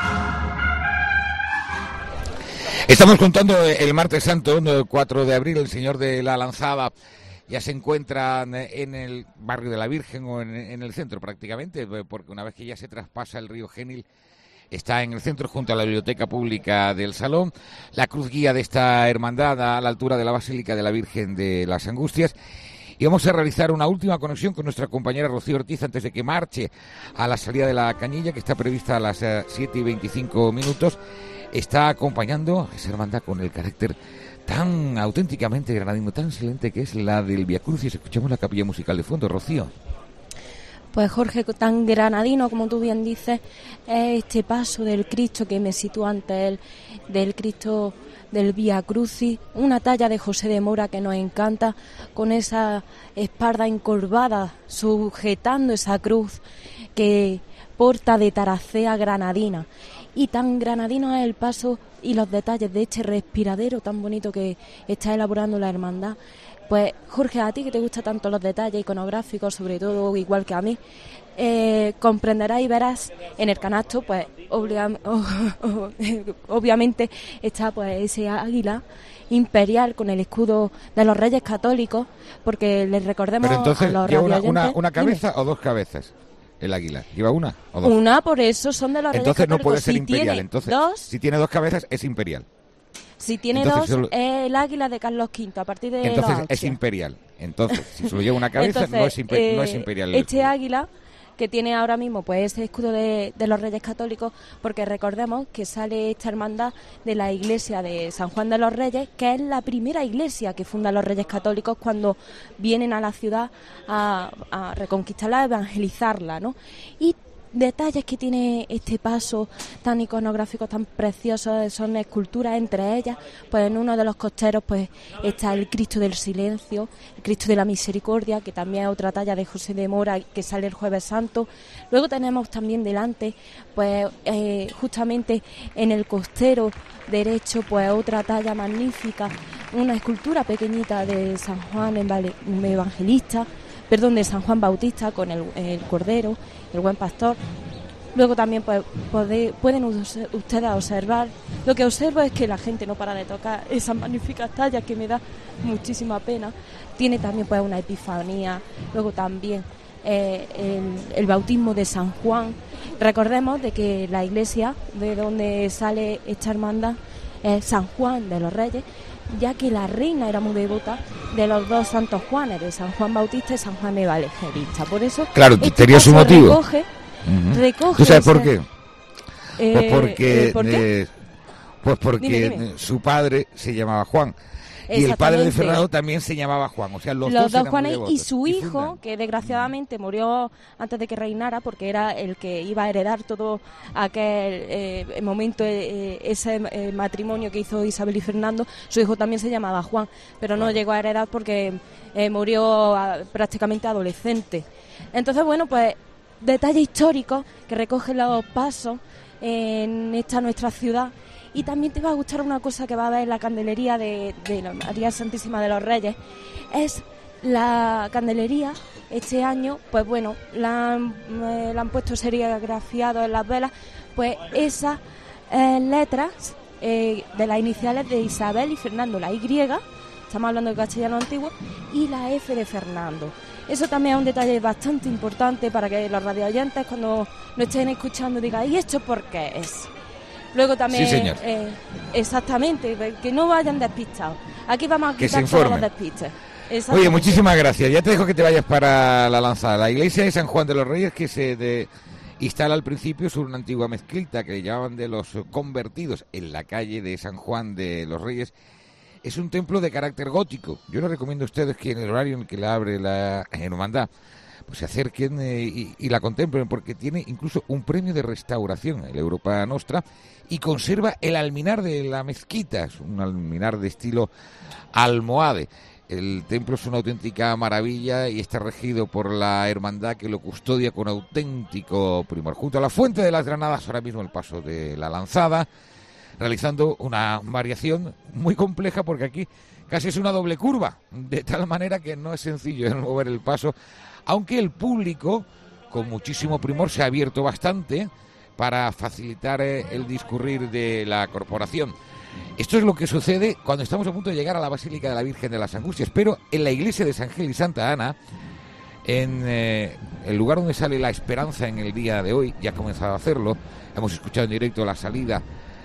Estamos contando el martes santo, cuatro de abril, el Señor de la Lanzada ya se encuentra en el barrio de la Virgen o en, en el centro prácticamente, porque una vez que ya se traspasa el río Genil, está en el centro junto a la Biblioteca Pública del Salón, la cruz guía de esta hermandad a la altura de la Basílica de la Virgen de las Angustias. Y vamos a realizar una última conexión con nuestra compañera Rocío Ortiz antes de que marche a la salida de la Cañilla, que está prevista a las siete y veinticinco minutos. Está acompañando a esa hermandad con el carácter tan auténticamente granadino, tan excelente que es la del Vía Crucis. Escuchamos la capilla musical de fondo, Rocío. Pues Jorge, tan granadino como tú bien dices, es este paso del Cristo que me sitúa ante él, del Cristo del Vía Crucis, una talla de José de Mora que nos encanta, con esa espalda encorvada sujetando esa cruz que porta de taracea granadina. Y tan granadino es el paso y los detalles de este respiradero tan bonito que está elaborando la hermandad. Pues Jorge, a ti que te gustan tanto los detalles iconográficos, sobre todo igual que a mí, eh, comprenderás y verás en el canasto, pues oblia- obviamente está pues ese águila imperial con el escudo de los Reyes Católicos, porque les recordemos Pero entonces, a los ¿lleva una, radioyentes... una, una cabeza Dime. o dos cabezas? El águila, ¿lleva una o dos? Una, por eso son de los Reyes Entonces Católicos. no puede ser Si imperial. tiene Entonces, dos, si tiene dos cabezas, es imperial. si tiene Entonces, dos, solo- es el águila de Carlos quinto, a partir de Entonces los es Austrias. imperial. Entonces, si solo lleva una cabeza, Entonces, no, es impe- no es eh, imperial. el Este escudo. águila que tiene ahora mismo pues ese escudo de, de los Reyes Católicos, porque recordemos que sale esta hermandad de la iglesia de San Juan de los Reyes, que es la primera iglesia que fundan los Reyes Católicos cuando vienen a la ciudad a, a reconquistarla, a evangelizarla, ¿no? Y detalles que tiene este paso tan iconográfico, tan precioso, son esculturas, entre ellas pues en uno de los costeros pues está el Cristo del Silencio, el Cristo de la Misericordia, que también es otra talla de José de Mora que sale el Jueves Santo. Luego tenemos también delante pues eh, justamente en el costero derecho pues otra talla magnífica, una escultura pequeñita de San Juan Evangelista, perdón, de San Juan Bautista con el, el Cordero, el Buen Pastor. Luego también pues, pode, pueden ustedes observar, lo que observo es que la gente no para de tocar esas magníficas tallas, que me da muchísima pena. Tiene también pues una epifanía, luego también eh, el, el bautismo de San Juan. Recordemos de que la iglesia de donde sale esta hermandad es San Juan de los Reyes, ya que la reina era muy devota de los dos santos Juanes, de San Juan Bautista y San Juan Evangelista. Por eso, Claro, este tenía su paso motivo. Recoge, Ujú. recoge ¿Tú sabes por ese- qué? Eh, Pues porque, eh, ¿por qué? eh, pues porque Dime, dime. eh, su padre se llamaba Juan y el padre de Fernando también se llamaba Juan, o sea, los, Los, dos, dos eran muy Juanes devotos. y su hijo, fundan. que desgraciadamente murió antes de que reinara, porque era el que iba a heredar todo aquel eh, momento, eh, ese eh, matrimonio que hizo Isabel y Fernando. Su hijo también se llamaba Juan, pero no llegó a heredar porque eh, murió a- prácticamente adolescente. Entonces, bueno, pues detalle histórico que recoge los pasos en esta nuestra ciudad. Y también te va a gustar una cosa que va a ver en la candelería de, de la María Santísima de los Reyes. Es la candelería, este año, pues bueno, la han, eh, la han puesto serigrafiado en las velas, pues esas eh, letras eh, de las iniciales de Isabel y Fernando, la Y, estamos hablando de castellano antiguo, y la F de Fernando. Eso también es un detalle bastante importante para que los radioyentes, cuando nos estén escuchando, digan, ¿y esto por qué es? Luego también, Sí, señor. eh, exactamente, que no vayan despistados. Aquí vamos a Que quitar se todos los informen. despistes. Oye, Exactamente. muchísimas gracias. Ya te dejo que te vayas para la lanzada. La iglesia de San Juan de los Reyes, que se de- instala al principio sobre una antigua mezquita que le llamaban de los convertidos en la calle de San Juan de los Reyes, es un templo de carácter gótico. Yo les recomiendo a ustedes que en el horario en el que la abre la hermandad pues se acerquen eh, y, y la contemplen, porque tiene incluso un premio de restauración, el Europa Nostra, y conserva el alminar de la mezquita, es un alminar de estilo almohade. El templo es una auténtica maravilla y está regido por la hermandad que lo custodia con auténtico primor. Junto a la Fuente de las Granadas, ahora mismo el paso de la Lanzada, realizando una variación muy compleja, porque aquí casi es una doble curva, de tal manera que no es sencillo mover el paso, aunque el público, con muchísimo primor, se ha abierto bastante para facilitar eh, el discurrir de la corporación. Esto es lo que sucede cuando estamos a punto de llegar a la Basílica de la Virgen de las Angustias, pero en la iglesia de San Gil y Santa Ana, en eh, el lugar donde sale la esperanza en el día de hoy, ya ha comenzado a hacerlo, hemos escuchado en directo la salida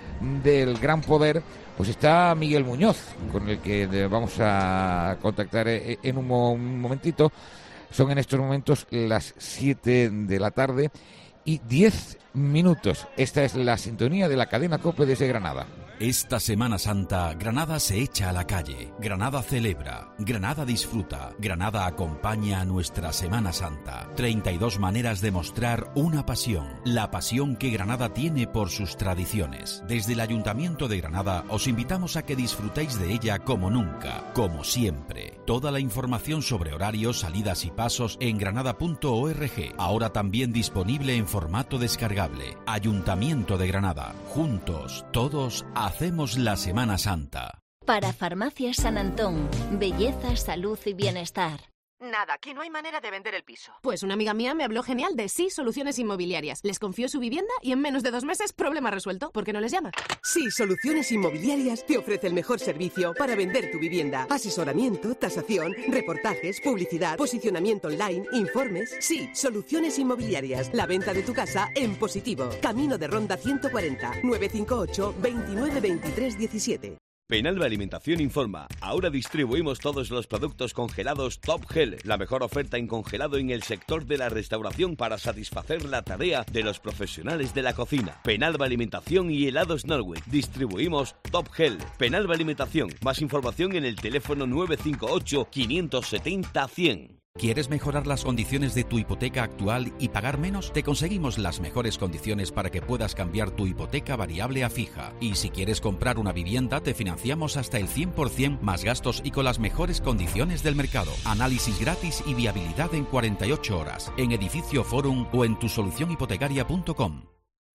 del Gran Poder, pues está Miguel Muñoz, con el que vamos a contactar en un, mo- un momentito. Son en estos momentos las siete de la tarde y diez minutos. Esta es la sintonía de la cadena COPE desde Granada. Esta Semana Santa, Granada se echa a la calle, Granada celebra, Granada disfruta, Granada acompaña a nuestra Semana Santa. treinta y dos maneras de mostrar una pasión, la pasión que Granada tiene por sus tradiciones. Desde el Ayuntamiento de Granada os invitamos a que disfrutéis de ella como nunca, como siempre. Toda la información sobre horarios, salidas y pasos en granada punto org, ahora también disponible en formato descargable. Ayuntamiento de Granada, juntos, todos, hacemos la Semana Santa. Para Farmacias San Antón, belleza, salud y bienestar. Nada, aquí no hay manera de vender el piso. Pues una amiga mía me habló genial de Sí Soluciones Inmobiliarias. Les confió su vivienda y en menos de dos meses, problema resuelto. ¿Por qué no les llama? Sí Soluciones Inmobiliarias te ofrece el mejor servicio para vender tu vivienda. Asesoramiento, tasación, reportajes, publicidad, posicionamiento online, informes. Sí Soluciones Inmobiliarias. La venta de tu casa en positivo. Camino de Ronda ciento cuarenta, nueve cinco ocho, veintinueve veintitrés diecisiete. Penalba Alimentación informa. Ahora distribuimos todos los productos congelados Top Gel, la mejor oferta en congelado en el sector de la restauración para satisfacer la tarea de los profesionales de la cocina. Penalba Alimentación y helados Norway. Distribuimos Top Gel. Penalba Alimentación. Más información en el teléfono nueve cinco ocho, quinientos setenta, cien. ¿Quieres mejorar las condiciones de tu hipoteca actual y pagar menos? Te conseguimos las mejores condiciones para que puedas cambiar tu hipoteca variable a fija. Y si quieres comprar una vivienda, te financiamos hasta el cien por ciento más gastos y con las mejores condiciones del mercado. Análisis gratis y viabilidad en cuarenta y ocho horas. En Edificio Forum o en tu solución hipotecaria punto com.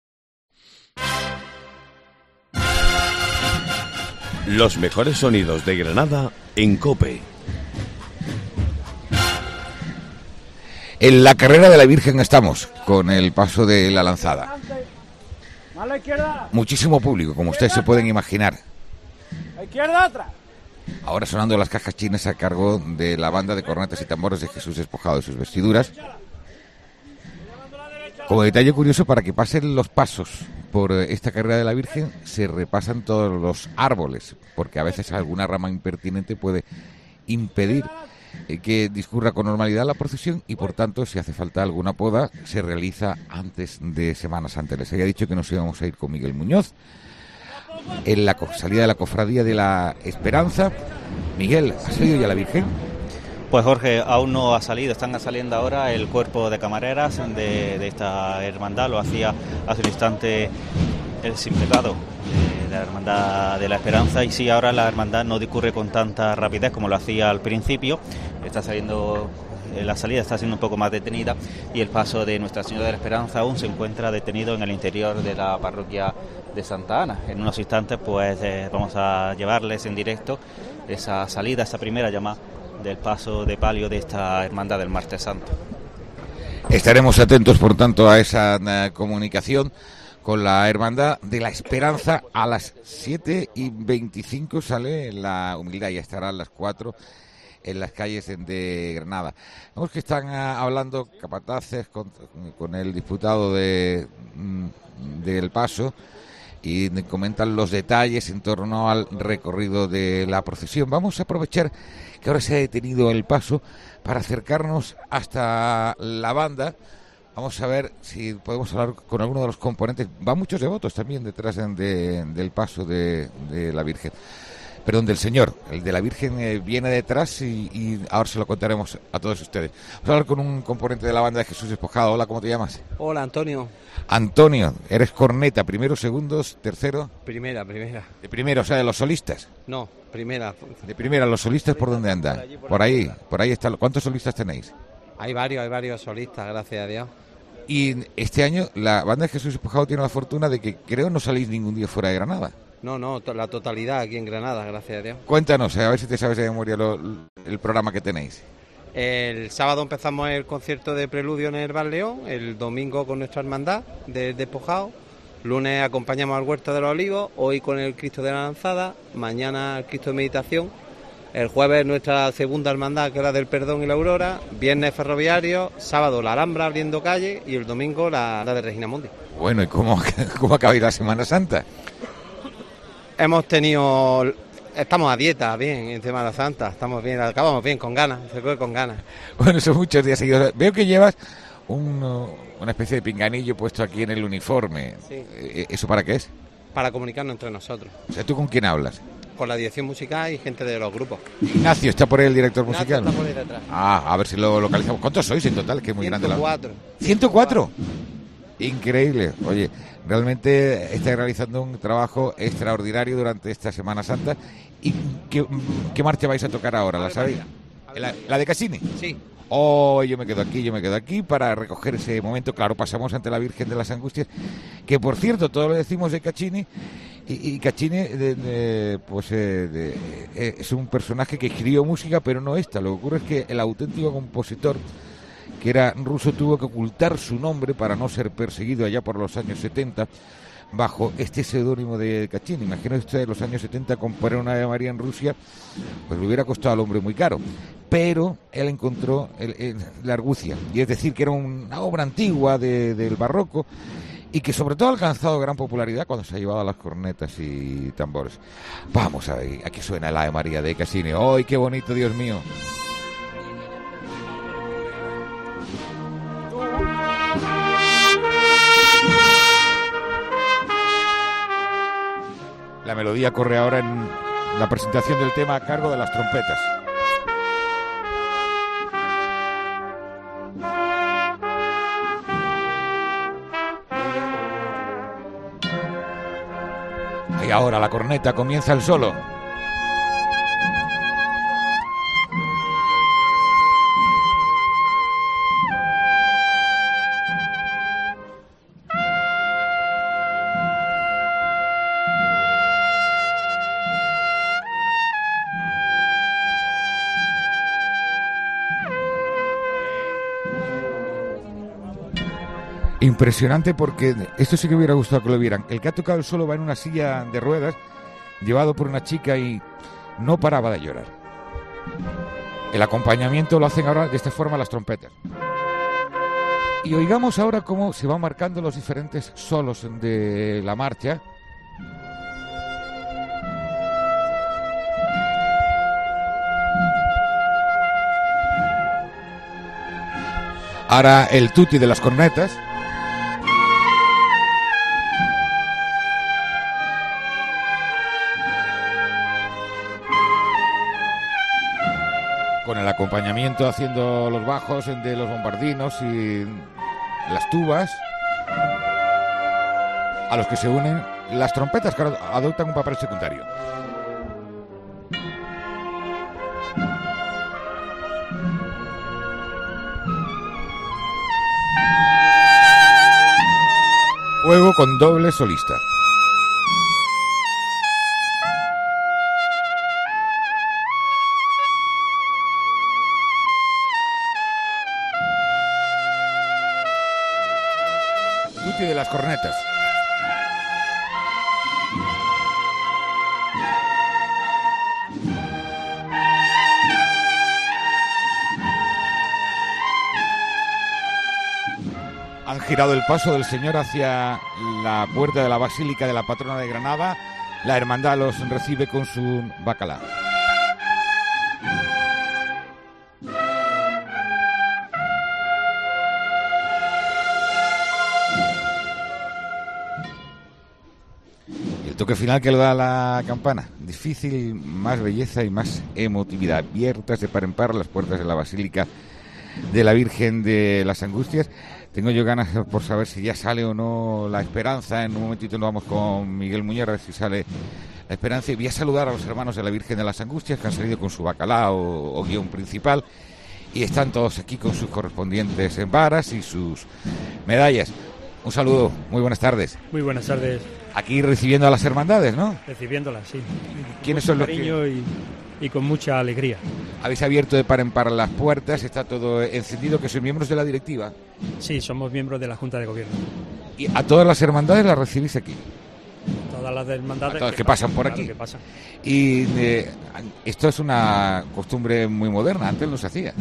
Los mejores sonidos de Granada en COPE. En la carrera de la Virgen estamos, con el paso de la Lanzada. A la izquierda. Muchísimo público, como ustedes se pueden imaginar. A la izquierda atrás. Ahora sonando las cajas chinas a cargo de la banda de cornetas y tambores de Jesús despojado de sus vestiduras. Como detalle curioso, para que pasen los pasos por esta carrera de la Virgen, se repasan todos los árboles, porque a veces alguna rama impertinente puede impedir que discurra con normalidad la procesión y, por tanto, si hace falta alguna poda, se realiza antes de Semana Santa. Les había dicho que nos íbamos a ir con Miguel Muñoz en la salida de la Cofradía de la Esperanza. Miguel, ¿ha salido ya la Virgen? Pues Jorge, aún no ha salido, están saliendo ahora el cuerpo de camareras de, de esta hermandad, lo hacía hace un instante el Simplecado de la Hermandad de la Esperanza, y sí, ahora la hermandad no discurre con tanta rapidez como lo hacía al principio, está saliendo, la salida está siendo un poco más detenida y el paso de Nuestra Señora de la Esperanza aún se encuentra detenido en el interior de la parroquia de Santa Ana. En unos instantes pues eh, vamos a llevarles en directo esa salida, esa primera llamada del paso de palio de esta hermandad del Martes Santo. Estaremos atentos, por tanto, a esa uh, comunicación con la Hermandad de la Esperanza. A las siete y veinticinco sale la humildad y estará a las cuatro en las calles de Granada. Vemos que están uh, hablando capataces con, con el diputado de mm, del paso y comentan los detalles en torno al recorrido de la procesión. Vamos a aprovechar que ahora se ha detenido el paso para acercarnos hasta la banda. Vamos a ver si podemos hablar con alguno de los componentes. Van muchos devotos también detrás de, de, del paso de, de la Virgen. perdón, del Señor. El de la Virgen eh, viene detrás y, y ahora se lo contaremos a todos ustedes. Vamos a hablar con un componente de la banda de Jesús Despojado. Hola, ¿cómo te llamas? Hola, Antonio. Antonio, eres corneta, primero, segundos, tercero. Primera, primera. De primero, o sea, de los solistas. No, primera. De primera, los solistas, ¿por dónde andan? Por, allí, por, por ahí, por ahí está. ¿Cuántos solistas tenéis? Hay varios, hay varios solistas, gracias a Dios. Y este año la banda de Jesús Despojado tiene la fortuna de que creo no salís ningún día fuera de Granada. No, no, to- la totalidad aquí en Granada, gracias a Dios. Cuéntanos, a ver si te sabes de memoria lo, el programa que tenéis. El sábado empezamos el concierto de preludio en el Bar León, el domingo con nuestra hermandad de Despojado, lunes acompañamos al Huerto de los Olivos, hoy con el Cristo de la Lanzada, mañana el Cristo de Meditación, el jueves nuestra segunda hermandad que es la del Perdón y la Aurora, viernes ferroviario, sábado la Alhambra abriendo calle y el domingo la, la de Regina Mundi. Bueno, ¿y cómo, cómo acabáis la Semana Santa? Hemos tenido... Estamos a dieta, bien, en Semana Santa, estamos bien, acabamos bien, con ganas, se coge con ganas. Bueno, son muchos días seguidos. Veo que llevas un, una especie de pinganillo puesto aquí en el uniforme. Sí. ¿Eso para qué es? Para comunicarnos entre nosotros. O sea, ¿tú con quién hablas? Con la dirección musical y gente de los grupos. Ignacio, ¿está por ahí el director Ignacio musical? está por ahí detrás. Ah, a ver si lo localizamos. ¿Cuántos sois en total? Que es muy grande la... ciento cuatro. ¿ciento cuatro? Increíble. Oye, realmente estáis realizando un trabajo extraordinario durante esta Semana Santa. ¿Y qué, qué marcha vais a tocar ahora? ¿La sabéis? ¿La, la de Cassini? Sí. Oh, yo me quedo aquí, yo me quedo aquí para recoger ese momento. Claro, pasamos ante la Virgen de las Angustias, que por cierto, todo lo decimos de Caccini, y, y Caccini de, de, pues, eh, de, eh, es un personaje que escribió música, pero no esta. Lo que ocurre es que el auténtico compositor, que era ruso, tuvo que ocultar su nombre para no ser perseguido allá por los años setenta bajo este seudónimo de Caccini. Imagínese usted, en los años setenta componer una Ave María en Rusia, pues le hubiera costado al hombre muy caro. Pero él encontró el, el, la argucia, y es decir, que era una obra antigua de, del barroco y que sobre todo ha alcanzado gran popularidad cuando se ha llevado a las cornetas y tambores. Vamos a ver, aquí suena el Ave María de Caccini. ¡Ay, qué bonito, Dios mío! La melodía corre ahora en la presentación del tema a cargo de las trompetas. Y ahora la corneta, comienza el solo. Impresionante, porque esto sí que hubiera gustado que lo vieran. El que ha tocado el solo va en una silla de ruedas, llevado por una chica, y no paraba de llorar. El acompañamiento lo hacen ahora de esta forma las trompetas. Y oigamos ahora cómo se van marcando los diferentes solos de la marcha. Ahora el tutti de las cornetas. Con el acompañamiento haciendo los bajos de los bombardinos y las tubas, a los que se unen las trompetas, que ahora adoptan un papel secundario. Juego con doble solista. Tutti de las cornetas. Han girado el paso del Señor hacia la puerta de la Basílica de la Patrona de Granada. La hermandad los recibe con su bacalao. toque final que lo da la campana. Difícil, más belleza y más emotividad. Abiertas de par en par las puertas de la Basílica de la Virgen de las Angustias. Tengo yo ganas por saber si ya sale o no la Esperanza. En un momentito nos vamos con Miguel Muñoz a ver si sale la Esperanza. Y voy a saludar a los hermanos de la Virgen de las Angustias que han salido con su bacalao o, o guión principal. Y están todos aquí con sus correspondientes varas y sus medallas. Un saludo, muy buenas tardes. Muy buenas tardes. Aquí recibiendo a las hermandades, ¿no? Recibiéndolas, sí. ¿Quiénes son los cariño que...? y, y con mucha alegría. Habéis abierto de par en par las puertas, está todo encendido, que sois miembros de la directiva. Sí, somos miembros de la Junta de Gobierno. ¿Y a todas las hermandades las recibís aquí? Todas las hermandades a todas que, que pasan, pasan por aquí. Claro que pasan. Y eh, esto es una costumbre muy moderna, antes no se hacía.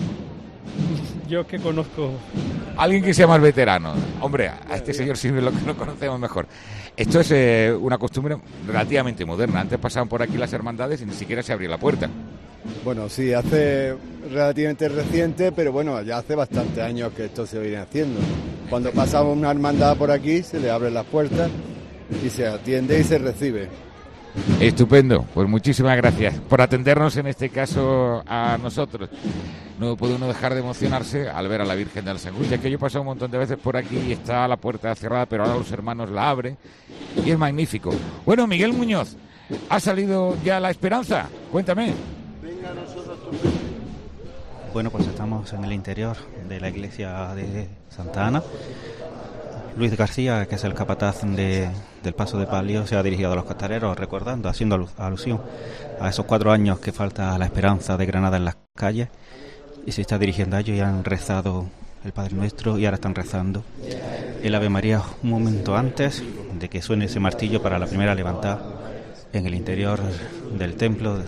Yo que conozco... Alguien que sea más veterano. Hombre, a este señor sí lo, lo conocemos mejor. Esto es eh, una costumbre relativamente moderna. Antes pasaban por aquí las hermandades y ni siquiera se abría la puerta. Bueno, sí, hace relativamente reciente, pero bueno, ya hace bastantes años que esto se viene haciendo. Cuando pasamos una hermandad por aquí, se le abren las puertas y se atiende y se recibe. Estupendo, pues muchísimas gracias por atendernos en este caso a nosotros. No puede uno dejar de emocionarse al ver a la Virgen de las Angustias, que yo he pasado un montón de veces por aquí y está la puerta cerrada, pero ahora los hermanos la abren y es magnífico. Bueno, Miguel Muñoz, ¿ha salido ya la Esperanza? Cuéntame. Venga, nosotros tú. Bueno, pues estamos en el interior de la iglesia de Santa Ana. Luis García, que es el capataz de, del Paso de Palio, se ha dirigido a los costaleros recordando, haciendo alusión a esos cuatro años que falta la Esperanza de Granada en las calles, y se está dirigiendo a ellos y han rezado el Padre Nuestro y ahora están rezando el Ave María un momento antes de que suene ese martillo para la primera levantada en el interior del templo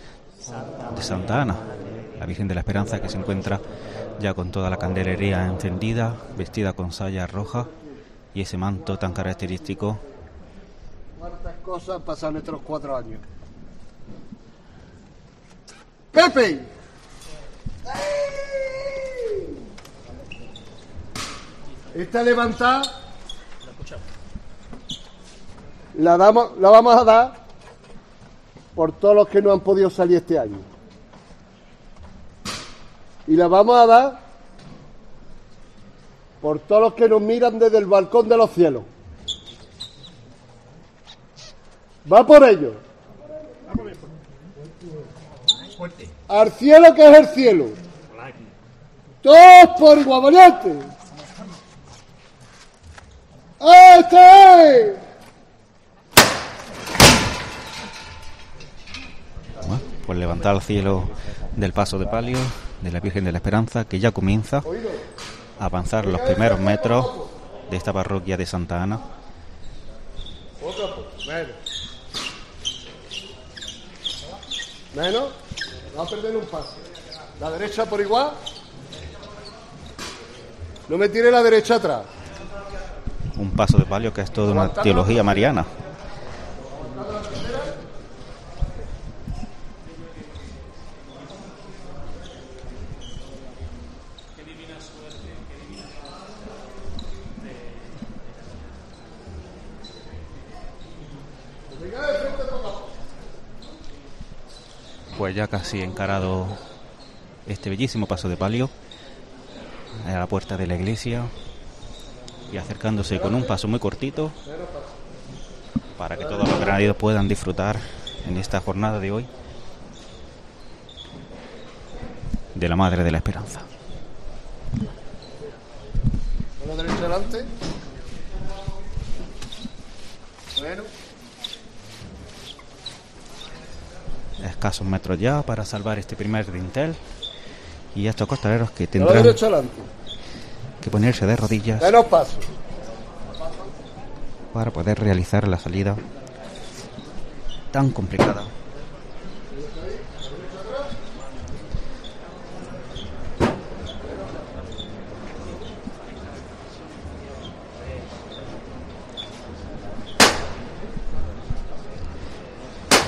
de Santa Ana, la Virgen de la Esperanza, que se encuentra ya con toda la candelería encendida, vestida con saya roja y ese manto tan característico. ¿Cuántas cosas han pasado en estos cuatro años? ¡Pepe! Esta levantada la, damos, la vamos a dar por todos los que no han podido salir este año. Y la vamos a dar por todos los que nos miran desde el balcón de los cielos. Va por ello. Al cielo, que es el cielo. Todos por igual, valiente. ¡Este! Bueno, pues levantar al cielo del Paso de Palio de la Virgen de la Esperanza, que ya comienza a avanzar los primeros metros de esta parroquia de Santa Ana. Menos. Menos. Vamos a perder un paso. La derecha por igual. No me tire la derecha atrás. Un paso de palio que es toda una teología mariana. Pues ya casi encarado este bellísimo paso de palio a la puerta de la iglesia y acercándose con un paso muy cortito para que todos los granadinos puedan disfrutar en esta jornada de hoy de la Madre de la Esperanza. Con la derecha adelante. Bueno. Escasos metros ya para salvar este primer dintel y estos costaleros que tendrán que ponerse de rodillas para poder realizar la salida tan complicada.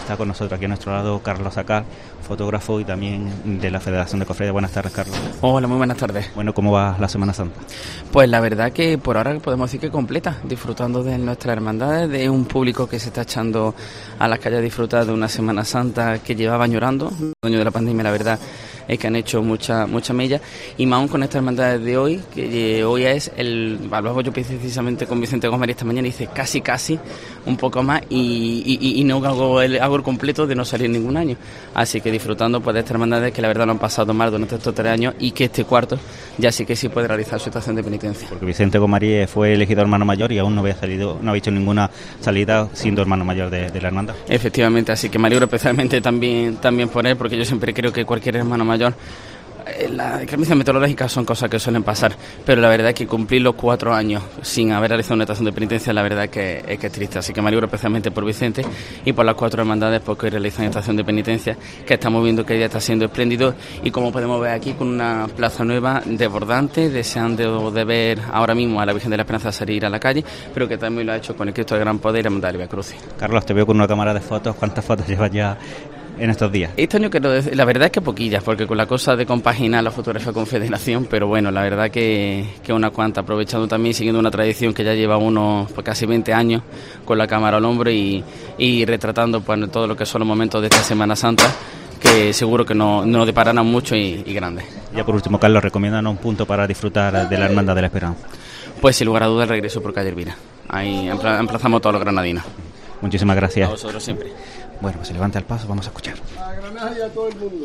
está con nosotros aquí a nuestro lado Carlos Acal, fotógrafo y también de la Federación de Cofradías. Buenas tardes, Carlos. Hola, muy buenas tardes. Bueno, ¿cómo va la Semana Santa? Pues la verdad que por ahora podemos decir que completa, disfrutando de nuestras hermandades, de un público que se está echando a las calles a disfrutar de una Semana Santa que llevaba añorando. El año de la pandemia, la verdad es que han hecho mucha mucha mella, y más aún con estas hermandades de hoy, que eh, hoy es el, hablaba yo precisamente con Vicente Gómez esta mañana, y dice casi casi un poco más, y, y, y no hago el, hago el completo de no salir ningún año, así que disfrutando pues de estas hermandades que la verdad lo han pasado mal durante estos tres años, y que este cuarto ya sí que sí puede realizar su estación de penitencia. Porque Vicente Gómez fue elegido hermano mayor y aún no había salido, no había hecho ninguna salida siendo hermano mayor de, de la hermandad. Efectivamente, así que me alegro especialmente también, también por él, porque yo siempre creo que cualquier hermano mayor, las inclemencias meteorológicas son cosas que suelen pasar, pero la verdad es que cumplir los cuatro años sin haber realizado una estación de penitencia, la verdad es que es, que es triste, así que me alegro especialmente por Vicente y por las cuatro hermandades porque hoy realizan estación de penitencia, que estamos viendo que ya está siendo espléndido, y como podemos ver aquí con una plaza nueva desbordante, deseando de ver ahora mismo a la Virgen de la Esperanza salir a la calle, pero que también lo ha hecho con el Cristo del Gran Poder y la Hermandad de la Vía Crucis. Carlos, te veo con una cámara de fotos. ¿Cuántas fotos llevas ya en estos días? Este año quiero decir, la verdad es que poquillas, porque con la cosa de compaginar la fotografía con Federación, pero bueno, la verdad que, que unas cuantas, aprovechando también, siguiendo una tradición que ya lleva unos pues, casi veinte años con la cámara al hombro y, y retratando pues, todo lo que son los momentos de esta Semana Santa, que seguro que nos no depararán mucho y, y grandes. Ya por último, Carlos, recomiéndanos un punto para disfrutar de la Hermandad de la Esperanza. Pues sin lugar a dudas el regreso por calle Elvira. Ahí emplazamos todos los granadinos. Muchísimas gracias. A vosotros siempre. Bueno, pues se levanta el paso, vamos a escuchar. A Granada y a todo el mundo.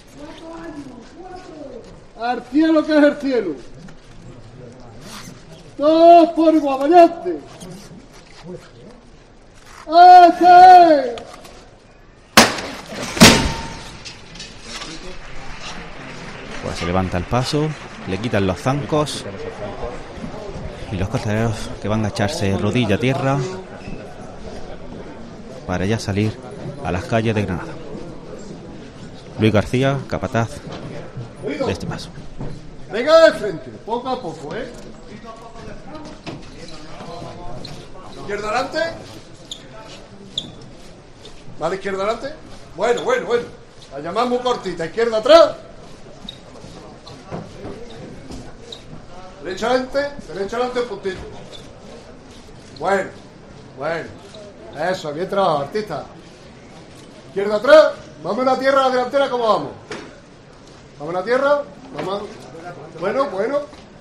Al cielo que es el cielo. Todos por igual, valiente. ¡Ese! Pues se levanta el paso, le quitan los zancos y los costaleros que van a echarse rodilla a tierra para ya salir a las calles de Granada. Luis García, capataz de este paso. Venga de frente, poco a poco, ¿eh? Izquierda adelante. Vale, izquierda adelante. Bueno, bueno, bueno. La llamamos cortita. Izquierda atrás. Derecha adelante. Derecha adelante un puntito. Bueno, bueno. Eso, bien trabajado, artista. Izquierda atrás. Vamos a la tierra, a la delantera, ¿cómo vamos? Vamos a la tierra. Vamos a... Bueno, bueno.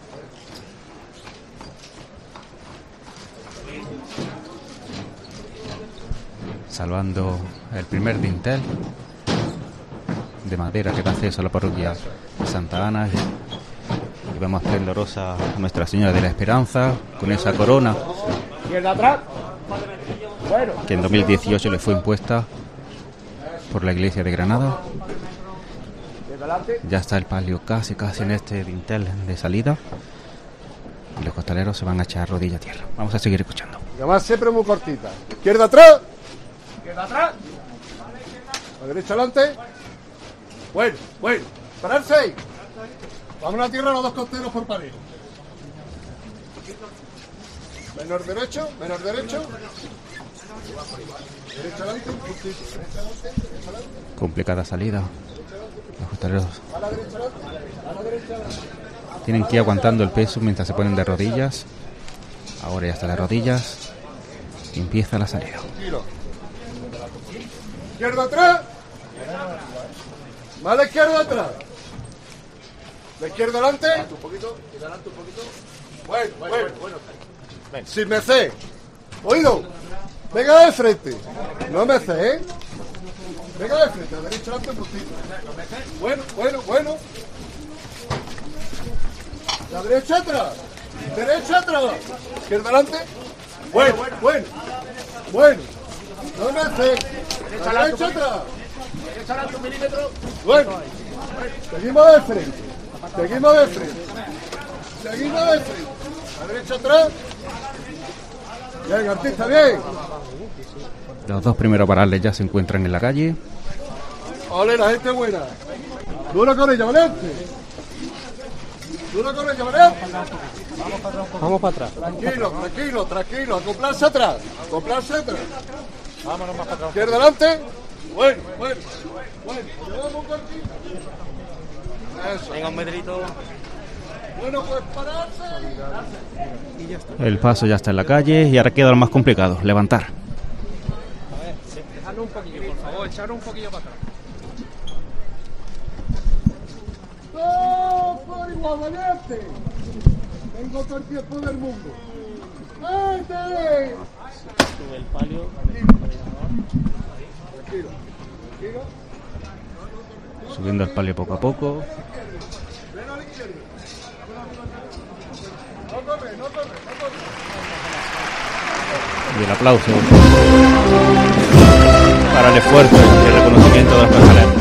Salvando el primer dintel de madera que da acceso a la parroquia de Santa Ana, y vemos esplendorosa Nuestra Señora de la Esperanza con esa corona que en dos mil dieciocho le fue impuesta por la Iglesia de Granada. Ya está el palio casi casi en este dintel de salida y los costaleros se van a echar rodilla a tierra. Vamos a seguir escuchando. Además siempre muy cortita. Izquierda atrás. Izquierda atrás. La derecha adelante. Bueno, bueno. Pararse ahí. Vamos a la tierra los dos costeros por parejo. Menor derecho, menor derecho. Derecha adelante, un puntito. Derecha adelante, derecha adelante. Complicada salida. Los costaleros A la derecha adelante, a la derecha adelante. tienen que ir aguantando el peso mientras se ponen de rodillas. Ahora ya está de rodillas y empieza la salida. Izquierda atrás. Más la izquierda atrás. La izquierda adelante. Un poquito, adelante un poquito. Bueno, bueno, bueno. Sin me sé. Oído. Venga de frente. No me sé, ¿eh? Venga de frente. A derecha adelante un poquito. Bueno, bueno, bueno. La derecha atrás. Derecha atrás. Izquierda adelante. Bueno, bueno. Bueno. No me sé. La derecha atrás. Derecha adelante un milímetro. Bueno. Seguimos de frente. Seguimos de frente. Seguimos de frente. La derecha atrás. Bien, artista, bien. Los dos primeros varales ya se encuentran en la calle. Ole, la gente buena. Duro con ella, valiente. Duro con ella, valiente. Vamos para atrás. Tranquilo, tranquilo, tranquilo. Acoplarse atrás. Acoplarse atrás. Vámonos más para atrás. Izquierda adelante. Bueno, bueno, bueno. Llevamos un cortito. Eso. Venga, un metrito. Bueno, pues pararse. Y ya está. El paso ya está en la calle y ahora queda lo más complicado, levantar. A ver, dejadlo un poquillo, por favor, echarlo un poquillo para atrás. ¡Oh, por igualmente! Tengo todo el tiempo del mundo. ¡Vete! Sube el palio. Tranquilo, tranquilo. Subiendo el palio poco a poco. Ven a la izquierda. No corre, no corre, no corre. Y el aplauso para el esfuerzo y el reconocimiento de los concejales.